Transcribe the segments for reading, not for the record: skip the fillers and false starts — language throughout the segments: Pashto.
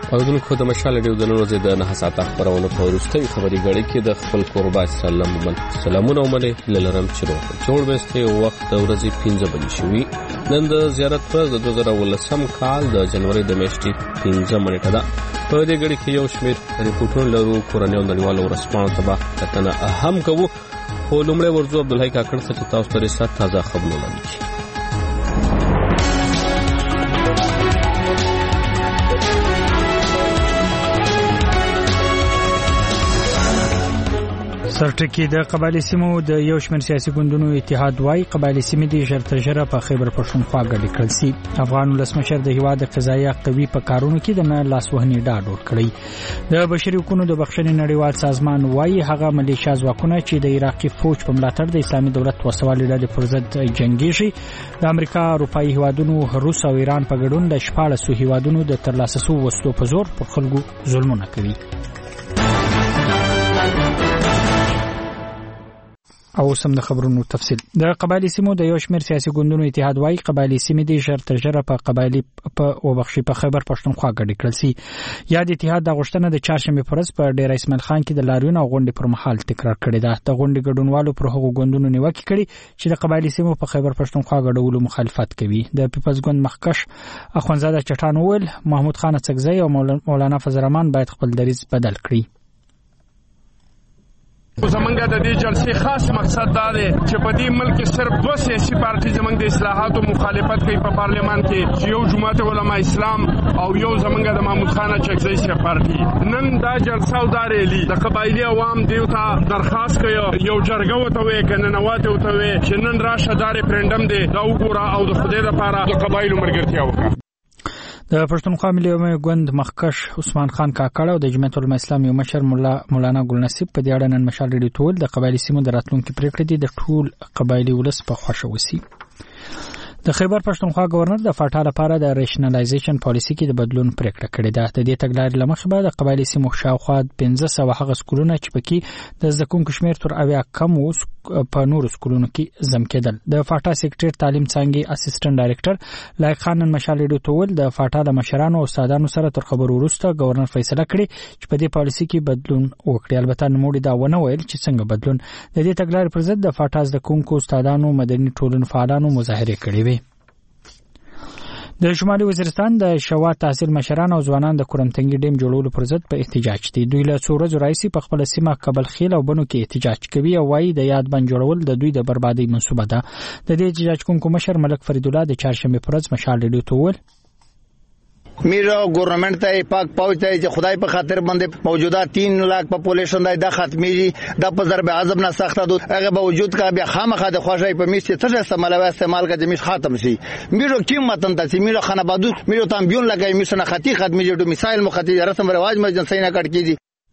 اوردونکو د مشال ډیو د نن ورځې د 9 ساعته خبرونه په وروستۍ خبري غړي کې د خپل قربا سلامونه ومنه للرم چلو جوړ وسته وخت د ورځې 15 بجې شوي نن د زیارت پر د 2019 کال د جنوري د میاشتې 15 منټه ده په دې غړي کې یو شمېر ریپورتونه لرو کورنیو نړیوالو ورسپانو تبع کتنه اهم کوو خو لومړی ورځو عبدالحی کاکړ څخه تاسو ته رسات تازه خبرونه لیکي سرټکی د قبایلی سیمو د یو شمېر سیاسي ګوندونو اتحاد وايي قبایلی سیمې د ژرتژره په خیبر پښتونخوا ګډې کړل سي افغان ولسمشر د هیواد قضایي قوی په کارونو کې د نه لاسوهنې ډاډ ورکړی د بشري حقوقو د بخښنې نړیوال سازمان وايي هغه ملیشیا ځواکونه چې د عراقي فوج په ملاتړ د اسلامي دولت وسوالې ډلې پر ضد جنگيږي د امریکا اروپאי هیوادونو روس او ایران په ګډون د 14 هیوادونو د ترلاسه شوو وسلو په زور پر خلکو ظلمونه کوي او سم د خبرونو تفصیل د قبایلی سیمو د یو شمېر سیاسي ګوندونو اتحاد وايي قبایلی سیمې د ژرتژره په قبایلی په وبخښي په خیبر پښتونخوا ګډې کړل سي یا د اتحاد د غوښتنه د چهارشنبه پرز په ډیر اسماعیل خان کې د لاریون او غونډې پر مهال تکرار کړې ده د غونډې ګډونوالو پر هغو ګوندونو نیوکه کړې چې د قبایلی سیمو په خیبر پښتونخوا ګډولو مخالفت کوي د پیپلز ګوند مخکښ اخوندزاده چټان وویل محمود خان څکزی او مولانا فضل الرحمن باید خپل دریځ بدل کړي زمونږ د دې جلسې خاص مقصد دا دی چې په دې ملک کې صرف دوه سیاسي پارټي زمونږ د اصلاحاتو مخالفت کوي په پارلیمان کې چې یو جماعت علماء اسلام او یو زمونږ د محمود خان چکزی سي پارټي نن دا جلسه او دا ریلی د قبایلی عوام دیوتا درخواست کوي یو جرګه وته وي کنه نواته وته وي چې نن راشه دا ریفرندم دی دا وګوره او د خدای لپاره د قبایلو مرګرتیا وکړه د پښتونخوا ملي ګوند مخکښ عثمان خان کاکړ او د جمعیت العلماء اسلام یو مشر مولانا ګل نصیب په دې اړه نن مشال ریډیو ټول د قبایلی سیمو د راتلونکو پریکړې دي د ټول قبایلی ولس په خوښه وسی د خیبر پښتونخوا گورنر د فاټا لپاره د ریشنلایزیشن پالیسی کې د بدلون پریکړه کړې ده د دې تګلارې لمخې به د قبایلی سیمو شاوخوا 1500 هغه سکولونه چې پکې د زکونکو شمیر تر اویا کم وو په نور سکولونو کې زم کېدل د فاټا سیکریټر تعلیم څنګه اسسټنټ ډایریکټر لایق خان مشال ډیو تول د فاټا د مشرانو او استادانو سره تر خبرو وروسته گورنر فیصله کړې چې په دې پالیسی کې بدلون وکړي البته نوموړي دا ونه ویل چې څنګه بدلون د دې تګلارې پر ضد د فاټا زکونکو استادانو مدني ټولنو فعالانو مظاهره کړې وي د شمالي وزیرستان د شوا تحصیل مشران او ځوانان د کورمتنګي ډیم جوړولو پر ضد په احتجاج دي دوی له څو ورځې راځي په خپل سیمه قبل خیل او بنو کې احتجاج کوي او وايي د یاد بند جوړول د دوی د بربادي منسوبه ده د دې احتجاج کوونکو مشر ملک فرید الله د چهارشنبه پرز مشال ریډیو ته وویل میرا گورنمنٹ ته پاک پوهچ دی چې خدای په خاطر باندې موجوده 3 लाख پاپولیشن دی د ختمي د په ضرب اعظم نه سخته دو هغه باوجود کا بیا خامخا د خوشای په میسته څه استعمال کا د میس ختم شي میرو کیم متن ته میرو خنبادو میرو تام بیون لګای میسنه ختی ختمي جوړ مثال مخاطی رسم رواج مجنسي نه کټ کیږي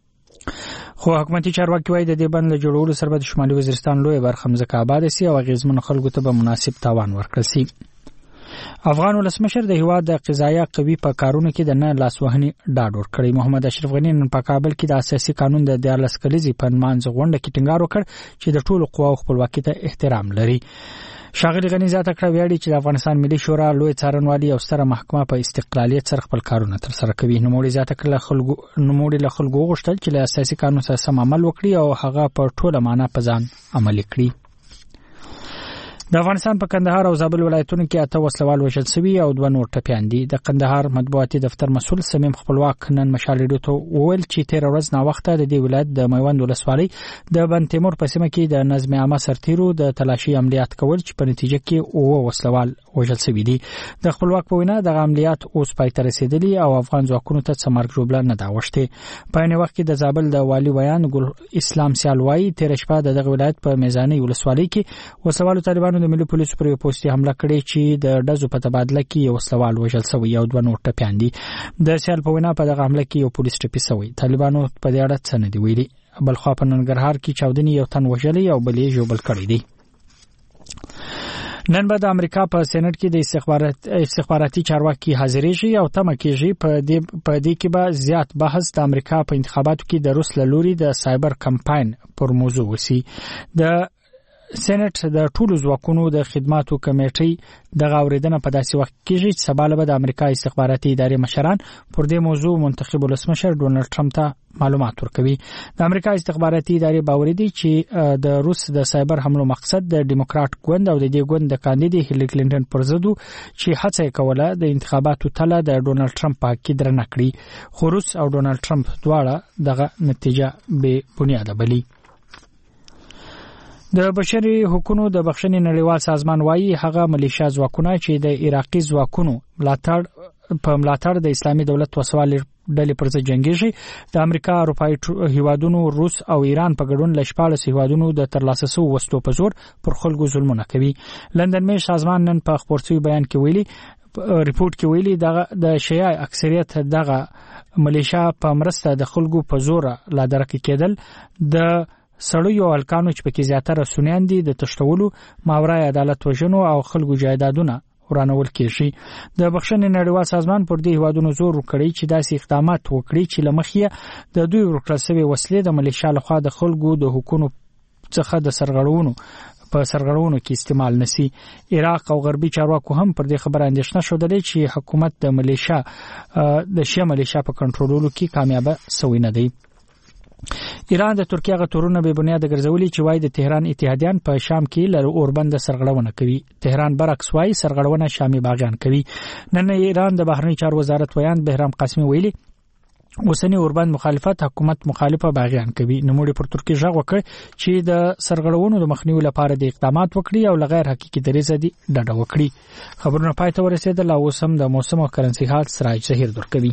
خو حکومتي چارواکي وايي د دې بند له جوړولو سره د شمالي وزیرستان لوی برخه مزه آباد سي او غیزمن خلکو ته به مناسب تاوان ورکړي سي افغان ولسمشر د هیواد د قضایي قوی په کارونو کې د نه لاسوهنې ډاډ ورکړی محمد اشرف غنی نن په کابل کې د اساسي قانون د 14 کلیزې په منځ غونډه کې ټینګار وکړ چې د ټولو قواو خپلواکۍ ته احترام لري شاغلی غنی زیاته کړه ویاړي چې د افغانستان ملي شورا لوی څارنوالي او ستره محکمه په استقلالیت سره خپل کارونه تر سره کوي نوموړي زیاته کړه له خلکو غوښتل چې له اساسي قانون سره سم عمل وکړي او هغه په ټوله معنا په ځان عملي کړي د افغانستان په کندهار او زابل ولایتونو کې 8 وسلوال وژل شوي او 2 نور ټپيان دي د کندهار مطبوعاتي دفتر مسؤل سمیم خپلواک نن مشال ریډیو ته وویل چې 13 ورځ نا وخته د دې ولایت د میوند ولسوالۍ د بن تیمور په سیمه کې د نظم عامه سرتیرو د تلاشي عملیات کول چې په نتیجه کې او وسلوال وژل شوي دي د خپلواک په وینا د عملیات اوس پای ته رسیدلي او افغان ځواکونو ته څمرګ جوړه نه دا وشته په یو وخت کې د زابل د والی ویان ګل اسلام سیالوي 13 شپه دغه ولایت په میزاني ولسوالۍ کې وسوالو طالبانو د ملي پولیسو پر پوسټي حمله کړې چې د ډزو په تبادله کې یو وسلوال وژل شوی او 2 نور ټپيان دي د سیال په وینا په دغه حمله کې یو پولیس ټپي شوی طالبانو په دې اړه څه نه دی ویلي بلخوا په ننګرهار کې چاودنې یو تن وژلې او بلې جوړ کړې دي نن به د امریکا په سېنات کې د استخباراتي چارواکي حاضرېږي او تمه کېږي په دې کې به زیات بحث د امریکا په انتخاباتو کې د روس له لوري د سایبر کمپاین پر موضوع وسی د سېنات د ټولو ځواکونو د خدماتو کمیټې د غوړیدنه په داسې وخت کې چې سبا له د امریکا استخباراتي ادارې مشران پر دې موضوع منتخب ولسمشر ډونالد ټرمپ ته معلومات ورکوي. د امریکا استخباراتي ادارې باور دي چې د روس د سایبر حملو مقصد د ډیموکرات ګوند او د دې ګوند د کاندید هیلری کلینټن پر ضد چې هڅه کوله د انتخاباتو تله د ډونالد ټرمپ په کې درنه کړي، خو روس او ډونالد ټرمپ دواړه دغه نتیجه به بنیاده بلی. د بشري حقوقو د بخښنې نړیوال سازمان وایي هغه ملیشیا ځواکونه چې د عراقي ځواکونو ملاتړ د اسلامي دولت وسوال ډلې پر ضد جنگيږي. د امریکا، اروپایي هیوادونو، روس او ایران په ګډون ل 14 هیوادونو د ترلاسه شوو وسلو په زور پر خلکو ظلمونه کوي. لندن میش سازمان نن په خبرتي بیان کې ویلي ریپورت کې ویلي د شیعه اکثریت دغه ملیشیا په مرسته د خلکو په زور لا درک کېدل د سړیو الکانو چې پکې زیاتره سنیان دي د تشتولو، ماورای عدالت وژنو او خلکو جایدادونه ورانول کېږي. د بخښنې نړیوال سازمان پر دې هیوادونو زور وکړي چې داسې اقدامات وکړي چې لمخې د دوی ورکړل شوی وسلې د ملیشیا لخوا د خلکو د حقوقو څخه د سرغړونو کې استعمال نشي. عراق او غربي چارواکو هم پر دې خبره اندېښنه شولې چې حکومت د شیعه ملیشیا په کنټرولولو کې کامیاب شوی نه دی. ایران د ترکیه غتورونه به بنیاد ګرځولي چې وای د تهران اتحادیان په شام کې له اوربند سرغړونه کوي. تهران برعکس وای سرغړونه شامي باغیان کوي. نن ایران د بهرنی چارو وزارت ویان بهرام قاسمي ویلي اوسنی اوربند مخالفت حکومت مخالفه باغیان کوي. نموړي پر ترکیه ژغ وکړ چې د سرغړونو د مخنیوي لپاره د اقدامات وکړي او لغیر حقيقي دریزه دي ډډه وکړي. خبرونه پای ته ورسېدل او اوسم د موسم او کرنسي حالت سراج ظهیر درکوي.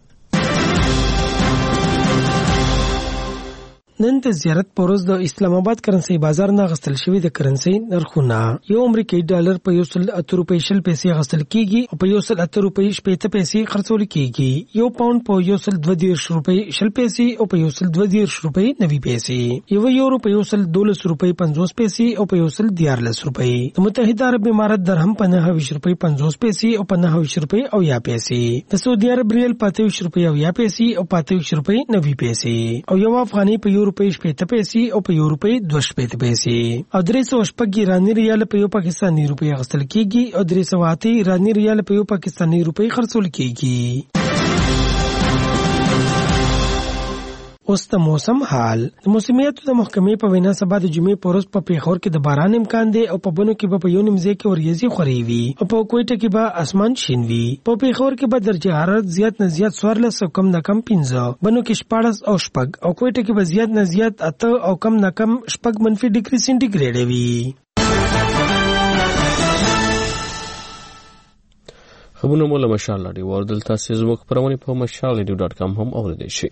نن د زیارت پروز د اسلام آباد کرنسي بازار نه غستل شوی د کرنسي نرخونه یو امریکایي ډالر په 108 روپۍ شل پیسې غستل کیږي او په 108 روپۍ شپږ پیسې خرڅول کیږي. یو پاوند په 122 روپۍ شل پیسې او په 122 روپۍ 90 پیسې. یو یورو په 112 روپۍ 50 پیسې او په 114 روپۍ. د متحده عرب امارات درهم په 29 روپۍ 50 پیسې او په 29 روپۍ او یا پیسې. د سعودي عرب ریال په 23 روپۍ او یا پیسې او په 23 روپۍ 90 پیسې او یو افغاني په روپۍ 8 پیسې او په روپۍ 2 پیسې او 308 ایرانی ریال په یو پاکستاني روپۍ غستل کیږي او 308 ایرانی ریال په یو پاکستاني روپۍ خرڅول کیږي. اوس د موسم حال. د موسمیاتو د محکمې په وینا سبا د جمعې په ورځ په پیښور کې د باران امکان دی او په بنو کې په یو نیمځای کې وریځي خوري وي او په کوټه کې به اسمان شین وي. په پیښور کې به درجه حرارت زیات نه زیات 14 او کم نه کم 15، بنو کې 14 او 6 او کوټه کې به زیات نه زیات 8 او کم نه کم 6 منفي ډیګري سنټیګریډ وي. خبرونه مولا ماشاءالله دی وردل تاسو زموږ پرونه په mashallah.com هم اوریدئ شئ.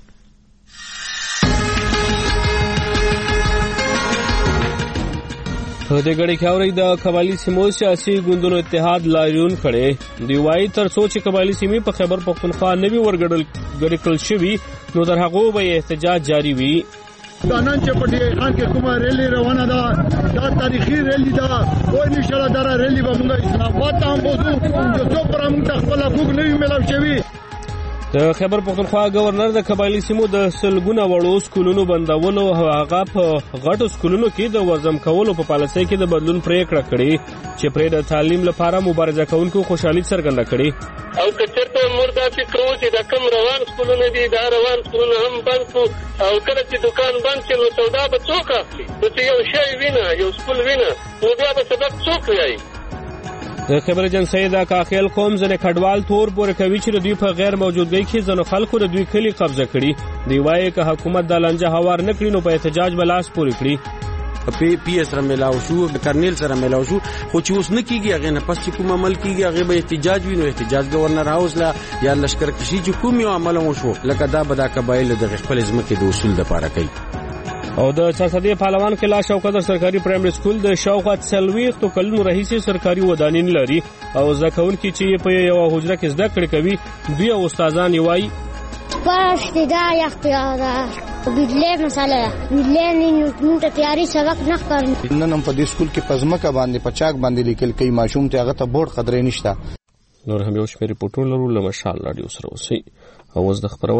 په دې غړي کې اوري د قبایلی سیمو سیاسي ګوندونو اتحاد لاریون کړي. دی وايي تر څو چې قبایلی سیمې په خیبر پختونخوا نوي ورګړل کړل شوی نو تر هغه به احتجاج جاری وي. دانان چې پټي خان کې کومه ریلی روانه ده دا تاریخي ریلی ده او ان شاء الله دا ریلی به موږ اسلام آباد ته هم بوزو چې څو پر موږ خپل حقوق نوي ملو شوی. د خیبر پختونخوا گورنر د قبایلی سیمو د سلګونه وړو سکولونو بندولو او هغه په غټو سکولونو کې د وزم کولو په پالیسۍ کې د بدلون پریکړه کړې چې پرې د تعلیم لپاره مبارزه کوونکو خوشحالي څرګنده کړې. او کچرته مردا فکر و چې د کم روان سکولونه دي دا روان سکولونه هم بند کو او کله چې دکان بند شي نو سودا به څوک اخلي؟ چې یو شی وینه یو سکول وینه نو بیا به سبب څوک وایي؟ د خبر جنسي د کاخیل قوم ځنه کډوال تور پورې کوي چې دوی په غیر موجودګۍ کې ځنو خلکو د دوی کلی قبضه کړي. دی وايي که حکومت د لنجه هوار نه کړي نو په احتجاج بلاس پورې کړي. پی اس سره ملاو شو د کرنیل سره ملاو شو خو چې اوس نه کیږي هغه نه پس چې کوم عمل کیږي هغه به احتجاج وینو. احتجاج گورنر هاوس لا یا لشکر کشي چې کوم یو عمل وشو لکه دا به د قبایل د خپل ځمکې د اصول لپاره کوي. او د چارسدې پهلوان کې لا شوکت سرکاري پرایمري سکول د شاوخوا 40 کلونو راهیسې سرکاري ودانین لري او زکون کې چې په یو حجره کې زده کړې کوي دوی او استادان یې وایي پښتو دا اختیار بدلې مساله بدلې نو ته تیاری سبق نه کړم. نن هم په دې سکول کې پزماکه باندې پچاک باندې لیکل کوي ماشوم ته هغه ته بورډ قدرې نشته. نور هم یو شمېر ریپورټونه لرو له مشال رادیو سره اوسئ او اوس د خبرونې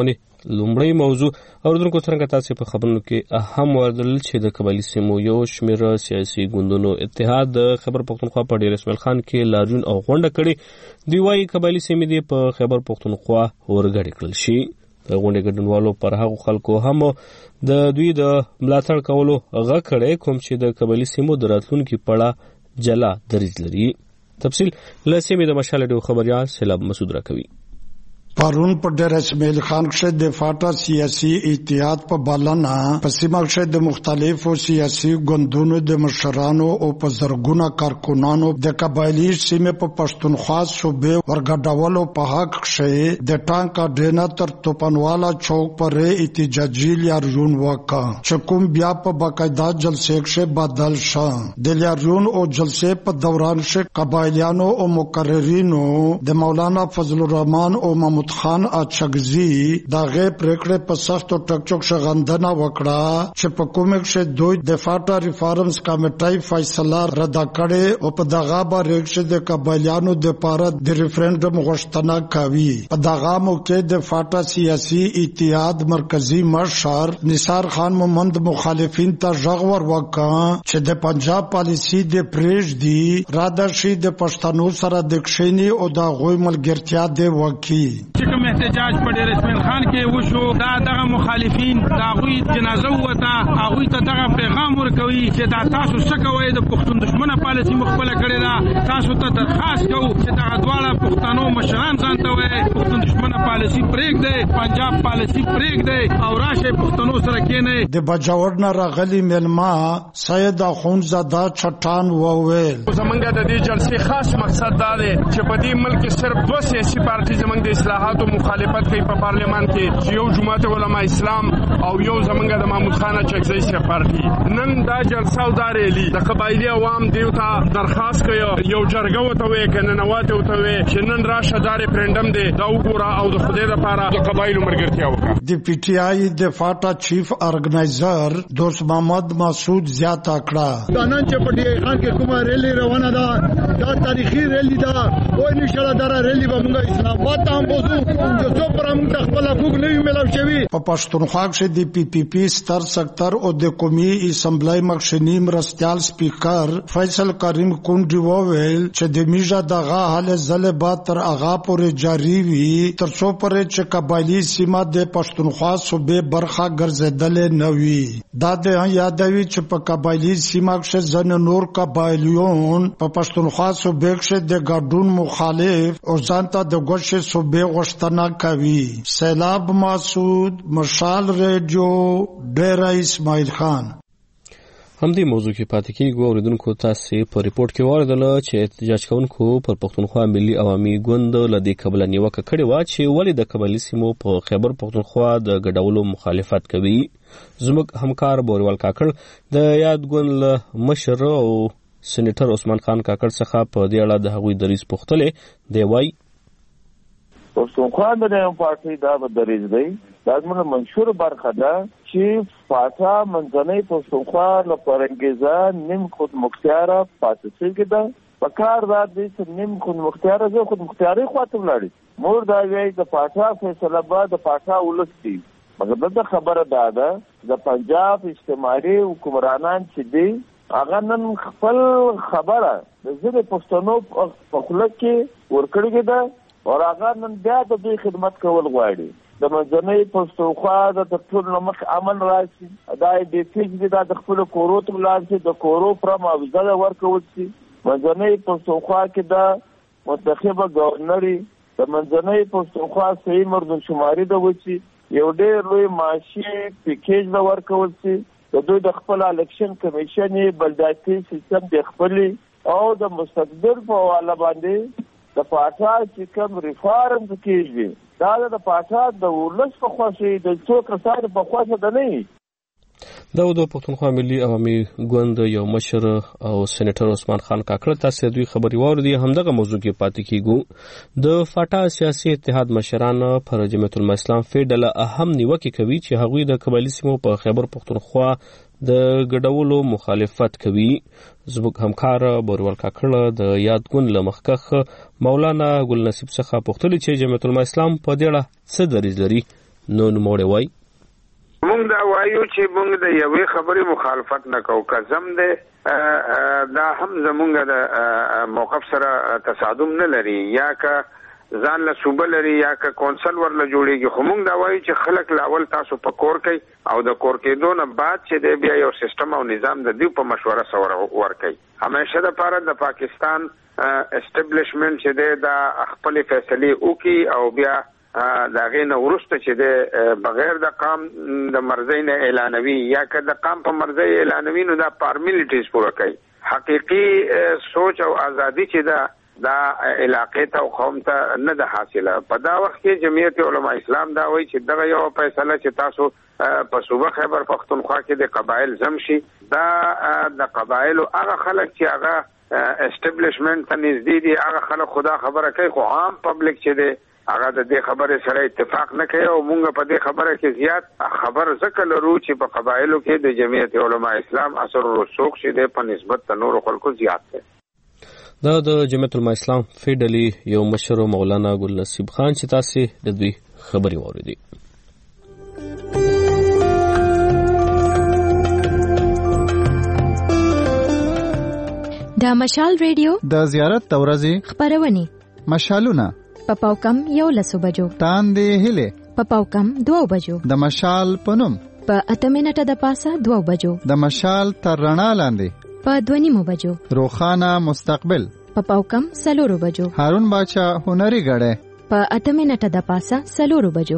لومړی موضوع اوردونکو څنګه تاسو په خبرونو کې اهم وردل چې د قبایلی سیمو یو شمېر سیاسي ګوندونو اتحاد د خیبر پختونخوا په ډیر اسماعیل خان کې لاریون او غونډه کړې دی وايي قبایلی سیمې دی په خیبر پختونخوا ورګړې کړل شي د غونډې ګډونوالو پر هغو خلکو هم د دوی د ملاتړ کولو غږ کړی کوم چې د قبایلی سیمو د راتلونکي پړه جلا دریځ لري تفصیل له سیمې د مشال ډیو خبريال سیلاب مسعود راکوي پرون په ډیر اسماعیل خان کې د فاټا سیاسي اتحاد په بلنه په سیمه کې د مختلفو سیاسي ګوندونو د مشرانو او په زرګونه کارکونانو د قبایلی سیمه په پښتونخوا صوبې ورګډولو په حق کې د ټانک اډینا تر توپنوالا چوک پر احتجاجي لاریون وکړ چې کوم بیا په باقاعده جلسه کې بدل شو د لاریون او جلسه په دوران کې قبایلیانو او مقررینو د مولانا فضل الرحمن او خان اچغزي دا غي پریکړه په سختو ټکچوک شغندنه وکړه چې په کومک شه دوی د فاټا ریفارمز کمیټې فیصله رد کړي او په دغه باندې چې د قبایلیانو د پاره د ریفرندوم غوښتنه کوي په دغه موقع د فاټا سیاسي اتحاد مرکزی مشر نثار خان محمد مخالفین ته ژغور وکړ چې د پنجاب پالیسی د پریج دی رادشي د پښتنو سره د کښینی او د غوي ملګرتیا د وکی کوم احتجاج په ډیر اسماعیل خان کې وشو دا دغه مخالفین دا غوي جنازه وته هغه ته دغه پیغام ورکوي چې دا تاسو څه کوئ د پښتون دښمنه پالیسی مخبله کړی دا تاسو ته درخواست کوو چې دا دواړه پښتنو مشران ځانته وایي پښتون دښمنه پالیسی پرېږدي پنجاب پالیسی پرېږدي او راشه پښتنو سره کېنه د بجاور نه راغلي ملما سید اخونزاده چټان وویل زمونږ د دې جلسې خاص مقصد دا دی چې په دې ملک صرف دوه سیاسي پارټي زمونږ د اصلاحاتو مخالفت کوي په پارلیمان کې چې یو جماعت علماء اسلام او یو زمونږ د محمود خان چکزی سي پارټي نن دا جلسه او دا ریلی د قبایلی عوام دیوتا درخواست کوي یو جرګه وته وي کنه نواته وته وي چې نن راشه دا ریفرندم دی دا وګوره او د خدای لپاره د قبایلو مرګرتیا وکړه د پی ټی آی د فاټا چیف ارګنایزر دوست محمد مسعود زیاته کړه دا نن چې په ډی خان کې کومه ریلی روانه ده دا تاریخي ریلی ده او ان شاء الله دا ریلی به موږ اسلام آباد ته هم بوزو په پښتونخوا کې د پی پی پی ستر سکتر او د قومي اسمبلی مخشنی مرستيال سپیکر فیصل کریم کونډي وویل چې د میژه دغه حال زله با تر اغا پورې جاری وي تر څو پرې چې قبایلی سیمه د پښتونخوا صوبې برخه ګرځیدل نه وي دا د یادوي چې په قبایلی سیمه کې ځن نور قبایلیون په پښتونخوا صوبې کې د ګډون مخالف او ځانته د ګوښه صوبې غوښتنه کوي سیلاب مسعود مشال ریډیو ډیر اسماعیل خان همدې موضوع کې پاتې کیږو اوریدونکو تاسو په ریپورت کې واردل چې احتجاج کوونکو پر پښتونخوا ملي عوامي ګوند لدې قبل نیوکه کړې و چې ولې د قبایلی سیمو په خیبر پښتونخوا د ګډولو مخالفت کوي زموږ همکار بوروال کاکړ د یاد ګوند مشر او سېنیټر عثمان خان کاکړ څخه په دې اړه د هغوی دریځ پوښتلې دی وایي پښتونخوا د یو پارټي دا دریځ دی دا زموږ منشور برخه ده چې فاټا منځنۍ پښتونخوا له پرنګیزه نیم خود مختاره پاتې شوې ده په کار دا دی چې نیم خود مختاره زه خود مختاري خواته ولاړې مور دا وایي د فاټا فیصله به د فاټا ولس دي مګر د خبره دا ده د پنجاب اجتماعي حکمرانان چې دي هغه نن خپل خبره د زړه پښتنو په خلک کې ورکړې ده او هغه نن بیا د دوی خدمت کول غواړي د منځنۍ پښتونخوا د ټول نمک عمل راشي دا د فیج د خپل کورو ته لاړ شي د کورو پر معاوضه ورکول شي منځنۍ پښتونخوا کې د منتخبه گورنري د منځنۍ پښتونخوا صحیح مردمشماري د وچی یو ډېر لوی معاشي پیکیج د ورکول شي د دوی د خپل الیکشن کمیشن بلداتي سیستم د خپل او د مستقبل په حواله باندې د پاټا چې کوم ریفارم کیږي دا د پاټا د ولس په خوښي د څوک سره په خوښه ده نه دا د پښتونخوا ملي عوامي ګوند یو مشر او سېنیټر عثمان خان کاکړ تاسو دوی خبري واردی همدغه موضوع کې پاتې کیږو د فاټا سیاسي اتحاد مشران پر جمعیت الاسلام فیډل اهم نیوکه کوي چې هغوی د قبایلی سیمو په خیبر پښتونخوا د ګډولو مخالفت کوي زموږ همکار بوروال کاکړ د یاد ګوند لمخکخ مولانا ګل نصیب څخه پوښتنه چې جمعیت الاسلام په دې اړه څه دریځ لري نو نوموړی وایي مونږ دا وایو چې مونږ د یوې خبرې مخالفت نه کوو که زم دی دا هم زمونږ د موقف سره تصادم نه لري یا که ځان له صوبه لري یا که کونسل ورله جوړیږي خو مونږ دا وایو چې خلک لاول تاسو په کور کوي او د کور کېدو نه بعد چې دی بیا یو سیستم او نظام د دوی په مشوره سره ورکوي همیشه دپاره د پاکستان اسټبلیشمنټ چې دی دا خپلې فیصلې وکړي او بیا د هغې نه وروسته چې دی بغیر د قام د مرضۍ نه اعلانوي یا که د قام په مرضۍ اعلانوي نو دا فارمیلیټیز پوره کوي حقیقي سوچ او ازادي چې ده دا علاقې ته او قوم ته نه ده حاصله په دا وخت کې جمعیت علماء اسلام دا وایي چې دغه یو فیصله چې تاسو په صوبه خیبر پختونخوا کې د قبایل زم شي دا د قبایلو هغه خلک چې هغه اسټبلیشمنټ ته نږدې دي هغه خلک خدا خبره کوي خو عام پبلک چې دی هغه د دې خبرې سره اتفاق نه کوي او مونږ په دې خبره کې زیات خبر ځکه لرو چې په قبایلو کې د جمعیت علماء اسلام اثر او رسوخ چې دی په نسبت د نورو خلکو زیات دی دا د جمعیت علماء اسلام فیډلی یو مشر مولانا ګل نصیب خان چې تاسو د دوی خبري واوریدي د مشال ریډیو د زیارت تورزی خبرونه مشالونه پپاوکم 11 بجو تاندې هله پپاوکم 2 بجو د مشال پنوم په 8 منټه د پاسه 2 بجو د مشال تر رڼا لاندې په 2 بجو روخانه مستقبل پپاوکم 4 بجو هارون باچا هنري غړې په 8 منټه د پاسه 4 بجو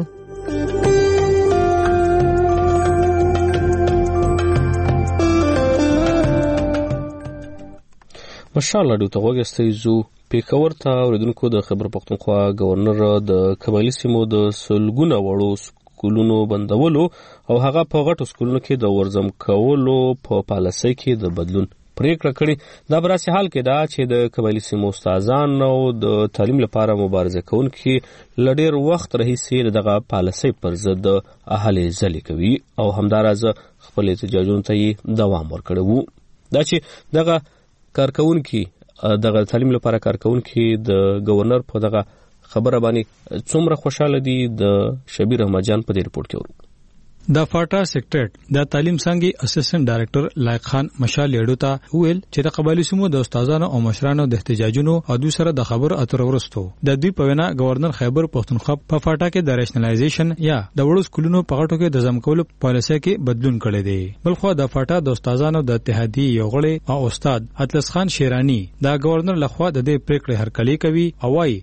مشال راډیو ته وګورئ زو پیښور ته اوریدونکو د خبر پختونخوا گورنر د قبایلی سیمو د سلګونه وړو سکولونو بندولو او هغه په غټو سکولونو کې د ورزم کولو په پالیسۍ کې د بدلون پریکړه کړې دا براسي حال کې دا چې د قبایلی سیمو استادان او د تعلیم لپاره مبارزه کوونکي لډیر وخت راهیسې دغه پالیسۍ پر ضد اهلي ځلې کوي او همداراز خپل احتجاجونو ته دوام ورکړي وو دا چې دغه کارکونکي دغه تعلیم لپاره کارکونکي د گورنر په دغه خبره باندې څومره خوشاله دي د شبیر احمد جان په دې رپورت کې ورو د فاټا سیکریټریټ د تعلیم څنګه اسسټنټ ډایریکټر لایق خان مشال لیډو ته ویل چې د قبایلی سیمو د استادانو او مشرانو د احتجاجونو او دوی سره د خبر اتر ورستو د دوی په وینا گورنر خیبر پختونخوا په فاټا کې د ریشنلایزیشن یا د وړو سکولونو په غټو کې د ځمکولو پالیسۍ کې بدلون کړی دی بلخو د فاټا د استادانو د اتحادیې یو غړی او استاد اطلس خان شیرانی دا گورنر لخوا د دې پریکړې هرکلی کوي او وايي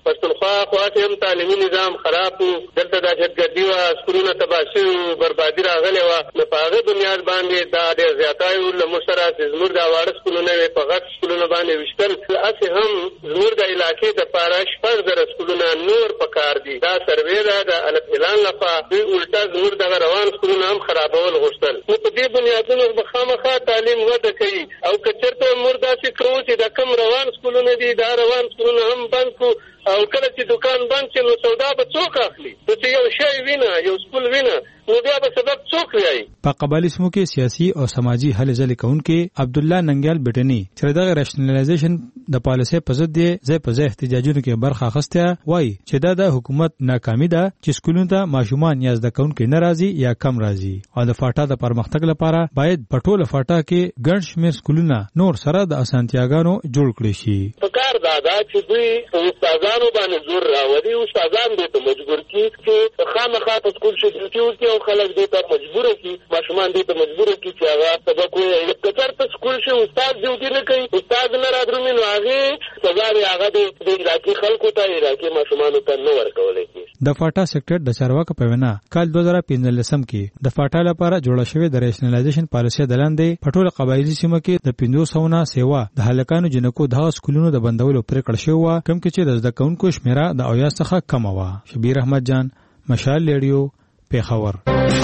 خواته هم تعلیمي نظام خراب وو دلته د جګړې وا سکولونه تباشي بربادي راغلې و نو په هغه بنیاد باندې دا ډېر زیاتای ول مشره زموږ د واړه سکولونه په غټ سکولونه باندې وشتل اسه هم زموږ د علاقې د پاراش پر در سکولونه نور پکار دي دا سروې دا د الف اعلان لپاره دوی الټا زموږ د روان سکولونه هم خرابول غوښتل نو په دې بنیادونو بخامخه تعلیم وده کوي او کچرته مردا چې کوم چې د کم روان سکولونه دي دا روان سکولونه هم بند کو او کله چې دکان بند شي نو سودا به څوک اخلي چې یو شی وینه یو سکول وینه نو بیا به سبب څوک وایي په قبایلی سیمو کې سیاسي او سماجی هلې ځلې کوونکې عبد الله ننګیال بټنی چې دغه ریشنلایزیشن د پالیسۍ په ضد دی ځای په ځای احتجاجونو کې برخه اخیسته وایي چې دا د حکومت ناکامي ده چې سکولونو ته ماشومان یا زده کوونکي ناراضي یا کم راځي او د فاټا د پرمختګ لپاره باید په ټوله فاټا کې ګڼ شمېر سکولونه نور سره د اسانتیاګانو جوړ کړي شي پکار دا چې دوی استادانو باندې زور راوړي او استادان دې ته مجبور کړي چې خامخا په سکول شي چې او خلک دې ته مجبور کړي ماشومان دې ته مجبور کړي چې هغه سبق وایي کتر په سکول شي استاد ډیوټي نه کوي استاد نه راځي نو هغه سزا یې هغه دې علاقې خلکو ته علاقې ماشومان ته نه ورکولای شي د فاټا سیکریټریټ د چارواکو په وینا کال 2015 کې د فاټا لپاره جوړه شوې د ریشنلایزیشن پالیسۍ دلاندې په ټوله قبایلی سیمه کې د 500 نه سیوا د هلکانو جنکو د سکولونو د بندولو پریکړه شوې کم کې چې د زده کوونکو شمیره د اویا څخه کم و شبیر احمد جان مشال ریډیو پیښور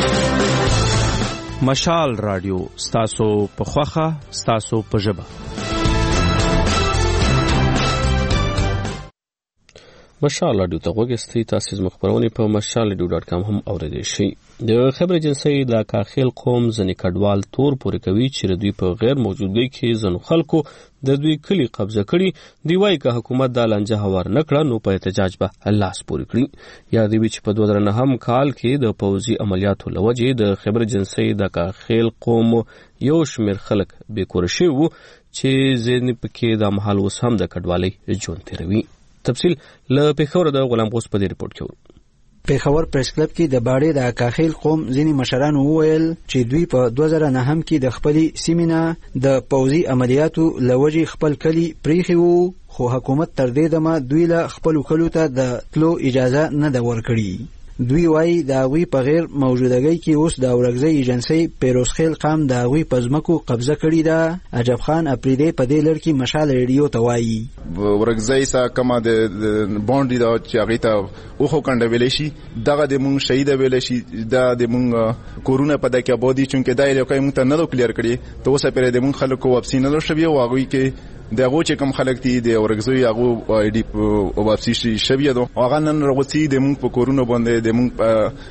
مشال رادیو ستاسو په خوخه ستاسو په ژبه مشال رادیو ته وګورئ. تاسو زموږ خبرونه په mashalradio.com هم اوریدئ شئ. د خبر ایجنسی د کاخیل قوم ځنې کډوال تور پورې کوي چې دوی په غیر موجودګۍ کې ځنو خلکو د دوی کلی قبضه کړي. دی وايي که حکومت د لانجه هوار نه کړه نو په احتجاج به لاس پورې کړي. یا دی چې په 2009 کال کې د پوځي عملیاتو لوجې د خبر ایجنسی د کاخیل قوم یو شمېر خلک بېکوره شوي وو چې ځینې پکې د مهال اوس هم د کډوالۍ ژوند تېروي. تفصیل له پېښور د غلام غوث په دې رپورټ کې ورو. پېښور پریس کلب کې د باړې د کاخیل قوم ځینې مشران وویل چې دوی په 2009 کې د خپلې سیمې نه د پوځي عملیاتو لوجې خپل کلی پریښي وو، خو حکومت تر دې دمه دوی له خپلو کلو ته د تلو اجازه نه ده ورکړي. دوی وایي د هغوی په غیر موجودګۍ کې اوس د اورګزۍ ایجنسۍ پیروزخیل قام د هغوی په ځمکو قبضه کړې ده. عجب خان اپریدی په دې لړ کې مشال ریډیو ته وایي اورګزۍ سا کما د باونډري دا چې هغې ته اوخو کنډه ویلی شي دغه د مونږ شهیده ویلی شي، دا د مونږ کورونه په ده کې آبادي چونکې دا علاقه یې مونږ ته نه ده کلیر کړې ته اوسه پرې د مونږ خلکو واپسي نه ده شوي او هغوی کې د هغو چې کوم خلک دي د اورګزۍ هغو آی ډي واپسي شوي ده او هغه نن راغوڅي د مونږ په کورونو باندې د مونږ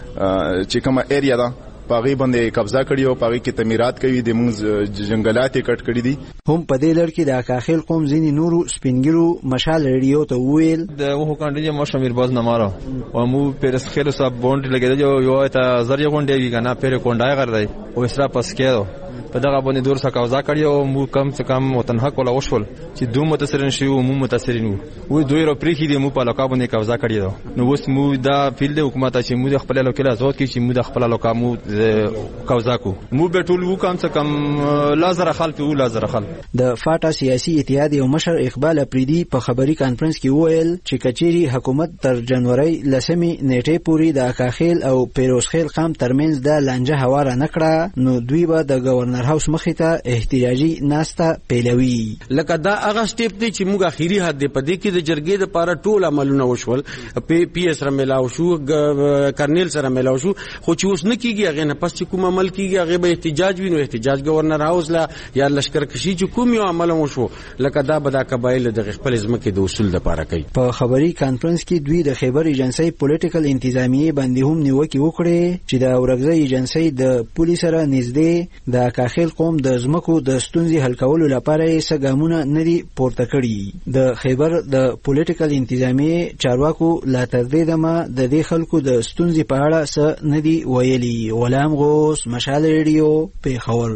چې کومه ایریا ده په هغې باندې قبضه کړي او په هغې کې تعمیرات کوي، د مونږ جنګلات یې کټ کړي دي. هم په دې لړ کې د کاخیل قوم ځینې نورو سپینګیرو مشال ریډیو ته وویل د اوهو کانډې ما شمیر باز نه مارو او مو پیرس خیلو صاحب بونډ لګیدل یو ته زری غونډې وی کنه پیر کونډای غردای او اسرا پس کېدو په دغه باندې دور څخه قبضه کړی او مو کم څه کم وطن حق ولا وشول چې دوی متاثرین شي او مو متاثرین وو دوی را پریخي دي مو په علاقه باندې قبضه کړی دو. نو اوس مو دا فیلډ حکومت چې مو د خپل علاقې له ازاد کې چې مو د خپل علاقه مو قبضه کو مو به ټول وو کم څه کم لازر خلک او لازر خلک. د فاټا سیاسي اتحاد یو مشر اقبال اپریدي په خبري کانفرنس کې وویل چې کچيري حکومت تر جنوري لسمې نیټې پورې د کاخیل او پیروزخیل قام ترمنځ د لانجه هوار نه کړه نو دوی به د گورنر هاوس مخې ته احتجاجي ناسته پیلوي. لکه دا هغه سټیپ دی چې موږ اخیری حد دی په دې کې د جرګې د پاره ټول عملونه وشول، پی اس سره ملاو شو، کرنیل سره ملاو شو، خو چې اوس نه کیږي هغه نه پس چې کوم عمل کیږي هغه به احتجاج وینو، احتجاج گورنر هاوس لا یا لشکر کشي چې کوم یو عمل وشو لکه دا به د قبایل د خپل ځمکې د اصول د پاره کوي. په خبري کانفرنس کې دوی د خیبر ایجنسی پولیټیکل انتظامیه باندې هم نیوکه وکړه چې د اورګزۍ ایجنسی د پولیس سره نږدې د کاخیل قوم د ځمکو د ستونزې حل کولو لپاره یې څه ګامونه نه دي پورته کړي. د خیبر د پولیټیکل انتظامیې چارواکو لا تر دې دمه د دې خلکو د ستونزې په اړه څه نه دي ویلي. غلام غوث، مشال ریډیو، پېښور.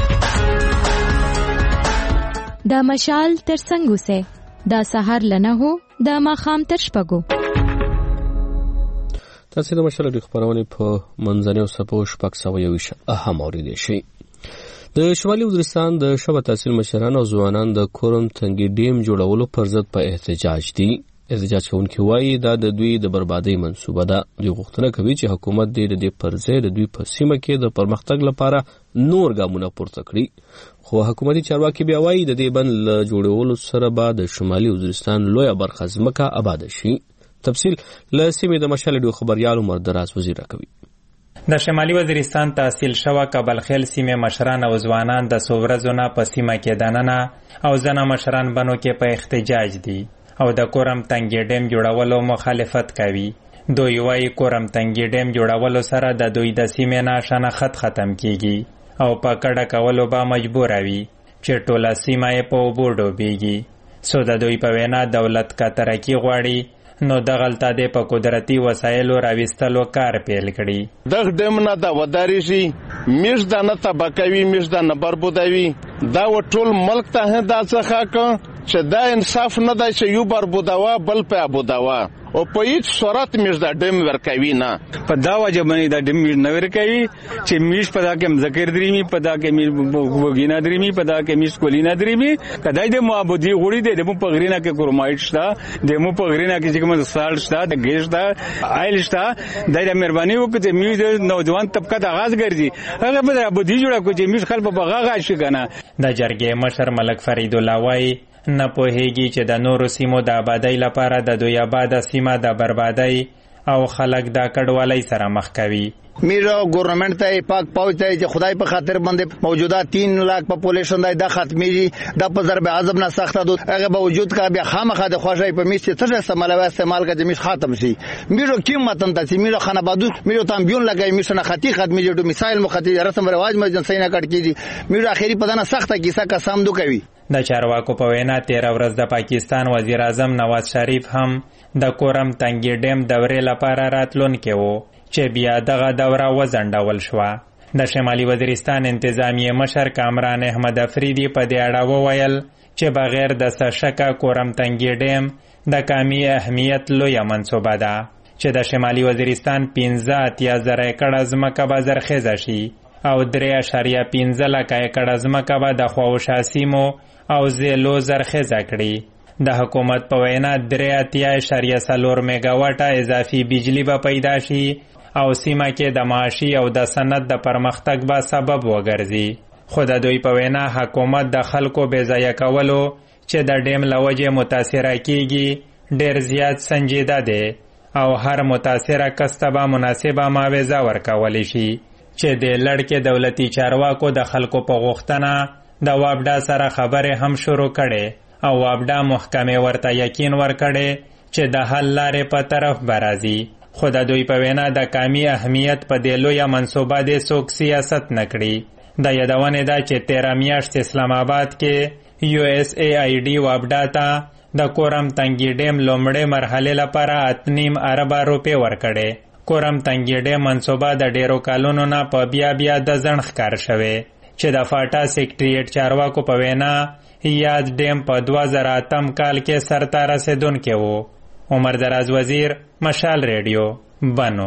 دا مشال تر څنګه سه دا سحر لنه هو دا ماخام تر شپږو. تاسو د مشال د خبرونه په منځنیو صفو شپږ سو یو اهم اوریدل شي. د شمالي وزیرستان د شبه تحصیل مشران او ځوانان د کورم تنګي ډیم جوړولو پر ضد په احتجاج دي. احتجاج کوونکي وایي دا د دوی د بربادۍ منصوبه ده. دوی غوښتنه کوي چې حکومت د دې پر ځای د دوی په سیمه کې د پرمختګ لپاره نور ګامونه پورته کړي. خو حکومتي چارواکي بیا وایي د دې بند له جوړولو سره به د شمالي وزیرستان لویه برخه ځمکه آباده شي. تفصیل له سیمې د مشال ډیو خبريال عمر دراز وزیر راکوي. د شمالي وزیرستان تحصیل شوه کابل خیل سیمه مشران او ځوانان د سوورزونه په سیمه کې دننه او ځنه مشران بنو کې په احتجاج دي او د کورم تنګي ډیم جوړولو مخالفت کوي. دوی وايي کورم تنګي ډیم جوړولو سره د دوی د سیمې نه شناخت ختم کیږي او په کډه کولو به مجبور وي چې ټوله سیمه یې په اوبو ډوبېږي. سو د دوی په وینا دولت کا ترقی غواړي نو دغلته د په قدرتي وسایلو راوستلو کار پیل کړي. دغه ډیم نه دا وداري شي میش دا نه تبکوي میش دا نه بربودوي دا ټول ملک ته دا څخه کا چې دا انصاف نه دی چې یو بربودوا بل په ابودوا او په هیڅ صورت میش دا ډیم ورکوي نه په دا وجه باندې دا ډیم نه ورکوي چې میش په دا کې مذکر دریمي په دا کې وګینا دریمي په دا کې میش کولینا دریمي کدای د معبودي غوړي د مو په غرینا کې کرومایټ شته د مو په غرینا کې چې کوم سال شته د ګیس دا آیل شته د مهرباني وکړي میز نوجوان طبقه د آغاز ګرځي هغه به ابودي جوړه کوي میش خلک په بغاغه شي کنه. د جرګې مشر ملک فرید الله وایي نه پوهیږي چې د نورو سیمو د آبادی لپاره د دوی آباده سیمه د بربادۍ او خلک دا کډوالۍ سره مخ کوي. میرا گورنمنٹ ته پاک پوج ته چې خدای په خاطر باندې موجوده 3 लाख پاپولیشن دا ختمي دا په ضرب اعظم نه سخته دو هغه باوجود کا بیا خامخا د خوشای په میسته څه استعمال کا جمیش ختم شي. میرو کیم متن ته میرو خنبادو میرو تام بیون لګای میشنه ختی ختمي جوړ مثال مختی رسم رواج مجن سینا کټ کیږي میرو اخیری پدانه سخته کیسه کا سم دو کوي. د چارواکو په وینا 13 ورځ د پاکستان وزیر اعظم نواز شریف هم د کورم تنګي ډیم دورې لپاره راتلونکي وو چې بیا دغه دوره وزنډول شوه. د شمالي وزیرستان انتظامیه مشر کامران احمد افریدي په دې اړه وویل چې بغیر د څه شکه کورم تنګي ډیم د قومي اهمیت لویه منصوبه ده چې د شمالي وزیرستان 15,000 ایکړه ځمکه به زرخیزه شي او 3.15 لک ایکړه ځمکه به د خواوشا سیمو او ضلعو زرخیزه کړي. د حکومت په وینا 3.4 میگاواټه اضافي بجلی به پیدا شي او سیمه کې د معاشي او د صنعت د پرمختګ به سبب وګرځي. خو د دوی په وینا حکومت د خلکو بې ځایه کولو چې د ډیم له وجې متاثره کیږي ډېر زیات سنجیده دی او هر متاثره کس ته به مناسبه معاوضه ورکولی شي چې د لړ کې دولتي چارواکو د خلکو په غوښتنه د وابډا سره خبرې هم شروع کړي او وابډا محکمې ورته یقین ورکړي چې د حل لارې په طرف برازي. خو د دوی په وینا د قومي اهمیت په دې لویه منصوبه د څوک سیاست نه کړي. د یادونې ده چې 13 میاشت اسلام آباد کې USAID وابډا ته د کورم تنګي ډیم لومړۍ مرحلې لپاره 8.5 ارب روپۍ ورکړې. کورم تنګي ډیم منصوبه د ډیرو کالونو نه په بیا د ځنډ ښکار شوې چې د فاټا سیکریټریټ چارواکو په وینا یاد ډیم په 2008 کال کې سرته رسیدونکی و. عمر دراز وزیر، مشال ریډیو، بنو.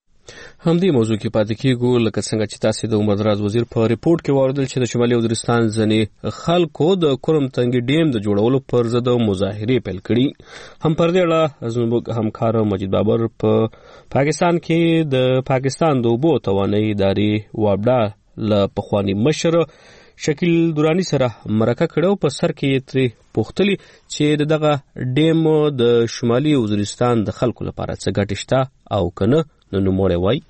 همدې موضوع کې پاتې کیږو لکه څنګه چې تاسو د عمر دراز وزیر په ریپورت کې واردل چې د شمالي وزیرستان ځنې خلکو د کورم تنګي ډیم د جوړولو پر ضد مظاهرې پیل کړي. هم پر دې اړه زموږ همکار مجید بابر په پاکستان کې د پاکستان د اوبو توانایي ادارې وابډا له پخواني مشر شکیل دورانی سره مرکه کړو. په سر کې ترې پوښتلی چې دغه ډیم د شمالي وزیرستان د خلکو لپاره څه ګټه شته او کنه نو نوموړی وایي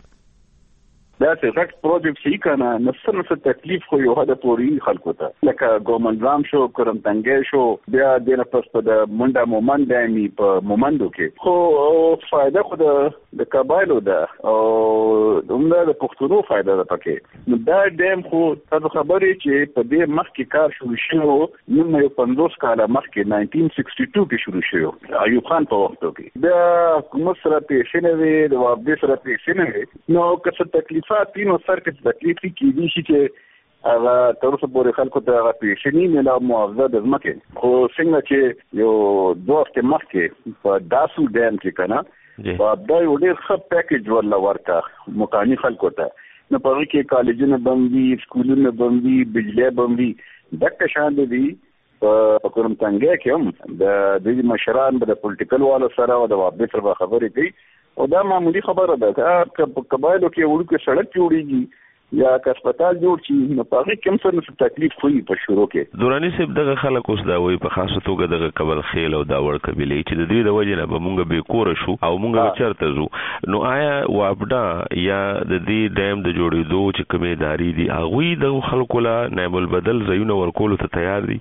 دا چې غټ پروجیکټ شي کنه نو تکلیف خو یو هدا پوری خلکو ته لکه ګومنځام شو کرم تنګي شو بیا د نفس په د منډه مومند دی په مومندو کې خو فائدہ خو د قبایلو ده او دومره د پښتونو فائدہ ده پکې. نو دا ډیم خو تاسو خبرې چې په دې مخکې کار شروع شو نو 50 کال مخکې 1962 کې شروع شو ایوب خان په وخت کې بیا حکومت سره پیښې نه وي د وابډې سره پیښې نه وي نو که تکلیف تینو سر کې تکلیف کیږي چې هغه تر اوسه پورې خلکو ته هغه پیښنی ملا معاوضه د ځمکې خو څنګه چې یو 2 هفته مخکې په داسو ډیم کې کنه په دا یو ډېر ښه پیکیج ولا ورکا مکانی خلکو ته نو په کې کالجونه بموي سکولونه بموي بجلی بموي دغه شان دي په کوم تنګه کې هم د دې مشران د پولیټیکل والو سره او د وابډ سره خبرې کوي او دا معمولی خبره ده که قبایلو کې وړوکی سړک جوړیږي یا که هسپتال جوړ شي نو په هغې کې هم څه تکلیف وي په شروع کې. دوراني صاحب دغه خلک اوس دا وایي په خاصه توګه دغه کبل خیل او دا وړ قبیلې چې د دوی د وجې نه به مونږ بې کوره شو او مونږ به چېرته ځو نو آیا وابډا یا د دې ډیم د جوړېدو چې کومې ادارې دي هغوی دغو خلکو له نایب البدل ځایونه ورکولو ته تیار دي؟